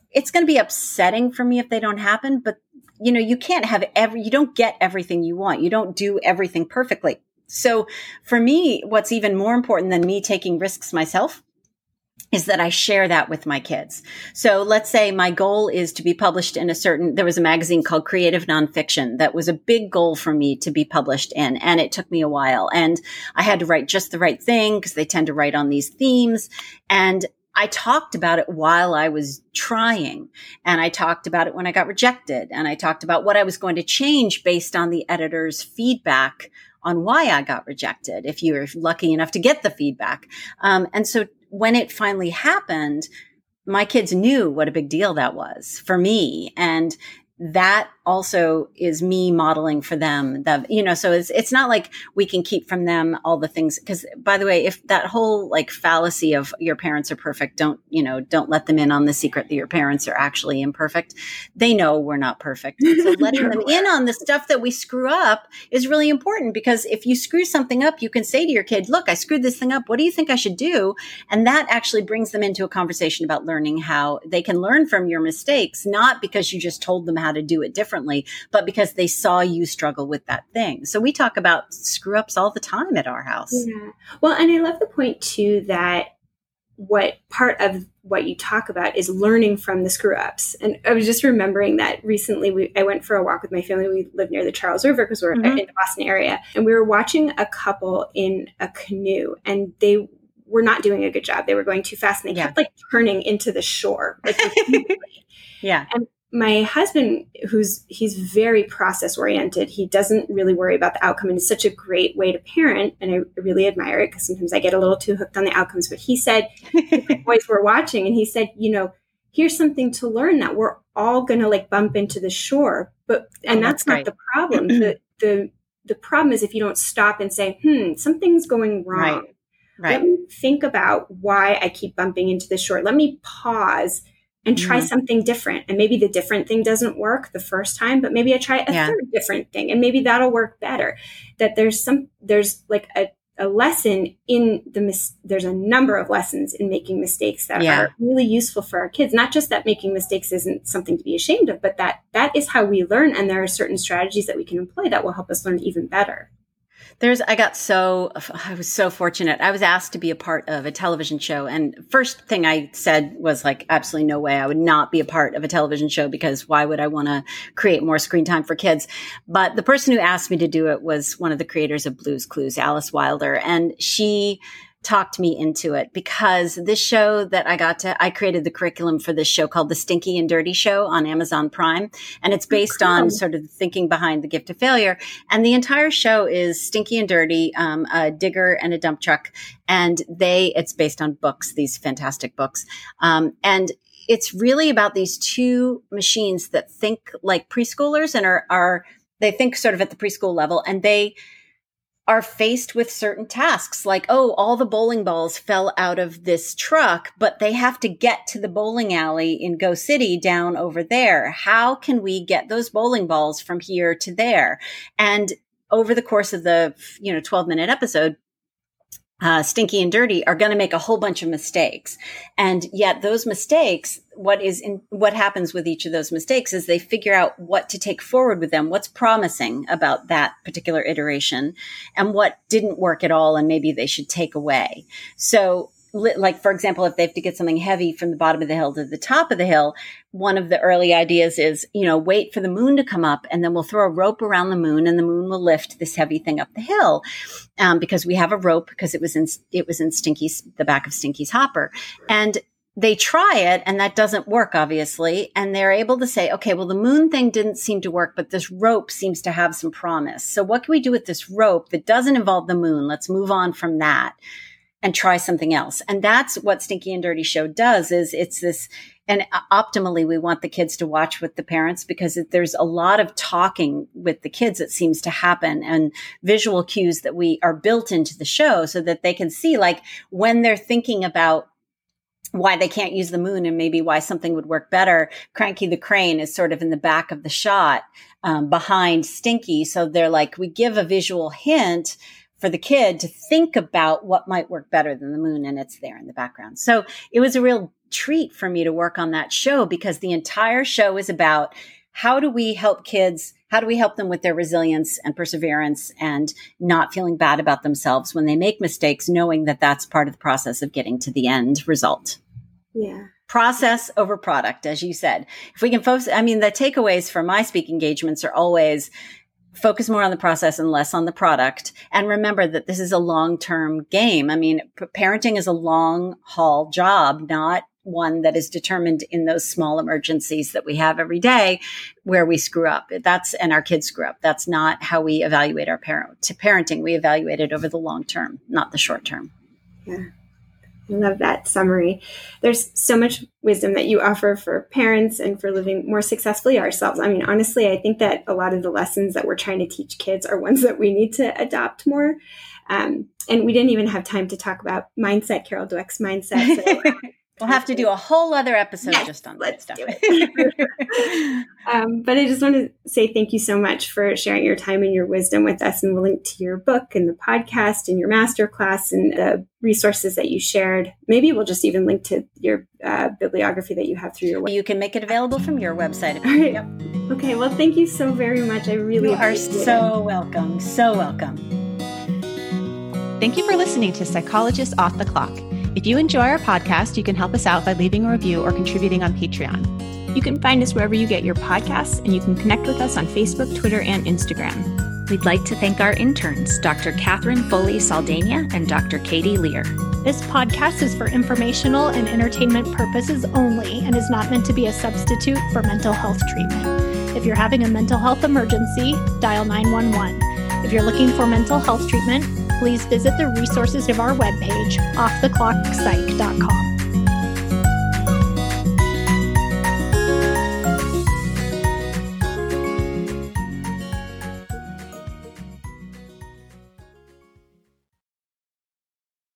it's going to be upsetting for me if they don't happen, but you can't have you don't get everything you want. You don't do everything perfectly. So for me, what's even more important than me taking risks myself is that I share that with my kids. So let's say my goal is to be published in there was a magazine called Creative Nonfiction that was a big goal for me to be published in. And it took me a while, and I had to write just the right thing because they tend to write on these themes. And I talked about it while I was trying, and I talked about it when I got rejected, and I talked about what I was going to change based on the editor's feedback on why I got rejected, if you were lucky enough to get the feedback. And so when it finally happened, my kids knew what a big deal that was for me. And that also is me modeling for them that, so it's not like we can keep from them all the things. Cause by the way, if that whole like fallacy of your parents are perfect, don't let them in on the secret that your parents are actually imperfect. They know we're not perfect. So letting them in on the stuff that we screw up is really important, because if you screw something up, you can say to your kid, look, I screwed this thing up. What do you think I should do? And that actually brings them into a conversation about learning how they can learn from your mistakes, not because you just told them how to do it differently, but because they saw you struggle with that thing. So we talk about screw ups all the time at our house. Yeah. Well, and I love the point too, that what part of what you talk about is learning from the screw ups. And I was just remembering that recently I went for a walk with my family. We live near the Charles River because we're in the Boston area, and we were watching a couple in a canoe, and they were not doing a good job. They were going too fast, and they kept like turning into the shore. Like, And my husband, he's very process oriented. He doesn't really worry about the outcome, and it's such a great way to parent. And I really admire it, because sometimes I get a little too hooked on the outcomes. But he said, the boys were watching, and he said, here's something to learn, that we're all going to like bump into the shore. And that's not the problem. The problem is if you don't stop and say, something's going wrong. Right. Let me think about why I keep bumping into the shore. Let me pause and try something different. And maybe the different thing doesn't work the first time, but maybe I try a third different thing, and maybe that'll work better. That there's like a lesson in there's a number of lessons in making mistakes that are really useful for our kids. Not just that making mistakes isn't something to be ashamed of, but that is how we learn. And there are certain strategies that we can employ that will help us learn even better. I was so fortunate. I was asked to be a part of a television show. And first thing I said was like, absolutely no way. I would not be a part of a television show, because why would I want to create more screen time for kids? But the person who asked me to do it was one of the creators of Blue's Clues, Alice Wilder. And she talked me into it, because this show that I created the curriculum for this show called The Stinky and Dirty Show on Amazon Prime. And it's based on sort of the thinking behind The Gift of Failure. And the entire show is stinky and dirty, a digger and a dump truck. And it's based on books, these fantastic books. And it's really about these two machines that think like preschoolers and they think sort of at the preschool level, and they are faced with certain tasks like, all the bowling balls fell out of this truck, but they have to get to the bowling alley in Go City down over there. How can we get those bowling balls from here to there? And over the course of the 12-minute episode, Stinky and Dirty are going to make a whole bunch of mistakes. And yet those mistakes, what happens with each of those mistakes is they figure out what to take forward with them, what's promising about that particular iteration, and what didn't work at all, and maybe they should take away. So like, for example, if they have to get something heavy from the bottom of the hill to the top of the hill, one of the early ideas is, wait for the moon to come up, and then we'll throw a rope around the moon, and the moon will lift this heavy thing up the hill. Because we have a rope, because it was in the back of Stinky's hopper. And they try it, and that doesn't work, obviously. And they're able to say, okay, well, the moon thing didn't seem to work, but this rope seems to have some promise. So what can we do with this rope that doesn't involve the moon? Let's move on from that and try something else. And that's what Stinky and Dirty Show does, is it's this, and optimally we want the kids to watch with the parents, because there's a lot of talking with the kids that seems to happen, and visual cues that we are built into the show so that they can see, like, when they're thinking about why they can't use the moon and maybe why something would work better. Cranky the crane is sort of in the back of the shot, behind Stinky. So they're like, we give a visual hint for the kid to think about what might work better than the moon, and it's there in the background. So it was a real treat for me to work on that show, because the entire show is about how do we help kids? How do we help them with their resilience and perseverance and not feeling bad about themselves when they make mistakes, knowing that that's part of the process of getting to the end result? Yeah. Process over product, as you said. If we can focus, the takeaways for my speaking engagements are always focus more on the process and less on the product. And remember that this is a long-term game. Parenting is a long-haul job, not one that is determined in those small emergencies that we have every day where we screw up. And our kids screw up. That's not how we evaluate our parenting. We evaluate it over the long term, not the short term. Yeah. I love that summary. There's so much wisdom that you offer for parents and for living more successfully ourselves. Honestly, I think that a lot of the lessons that we're trying to teach kids are ones that we need to adopt more. And we didn't even have time to talk about mindset, Carol Dweck's mindset. So we'll have to do a whole other episode just on that stuff. Do it. But I just want to say thank you so much for sharing your time and your wisdom with us. And we'll link to your book and the podcast and your masterclass and the resources that you shared. Maybe we'll just even link to your bibliography that you have through your website. You can make it available from your website. All right. Yep. Okay. Well, thank you so very much. I really appreciate it. You are so welcome. So welcome. Thank you for listening to Psychologists Off the Clock. If you enjoy our podcast, you can help us out by leaving a review or contributing on Patreon. You can find us wherever you get your podcasts, and you can connect with us on Facebook, Twitter, and Instagram. We'd like to thank our interns, Dr. Catherine Foley Saldana and Dr. Katie Lear. This podcast is for informational and entertainment purposes only and is not meant to be a substitute for mental health treatment. If you're having a mental health emergency, dial 911. If you're looking for mental health treatment, please visit the resources of our webpage, offtheclockpsych.com.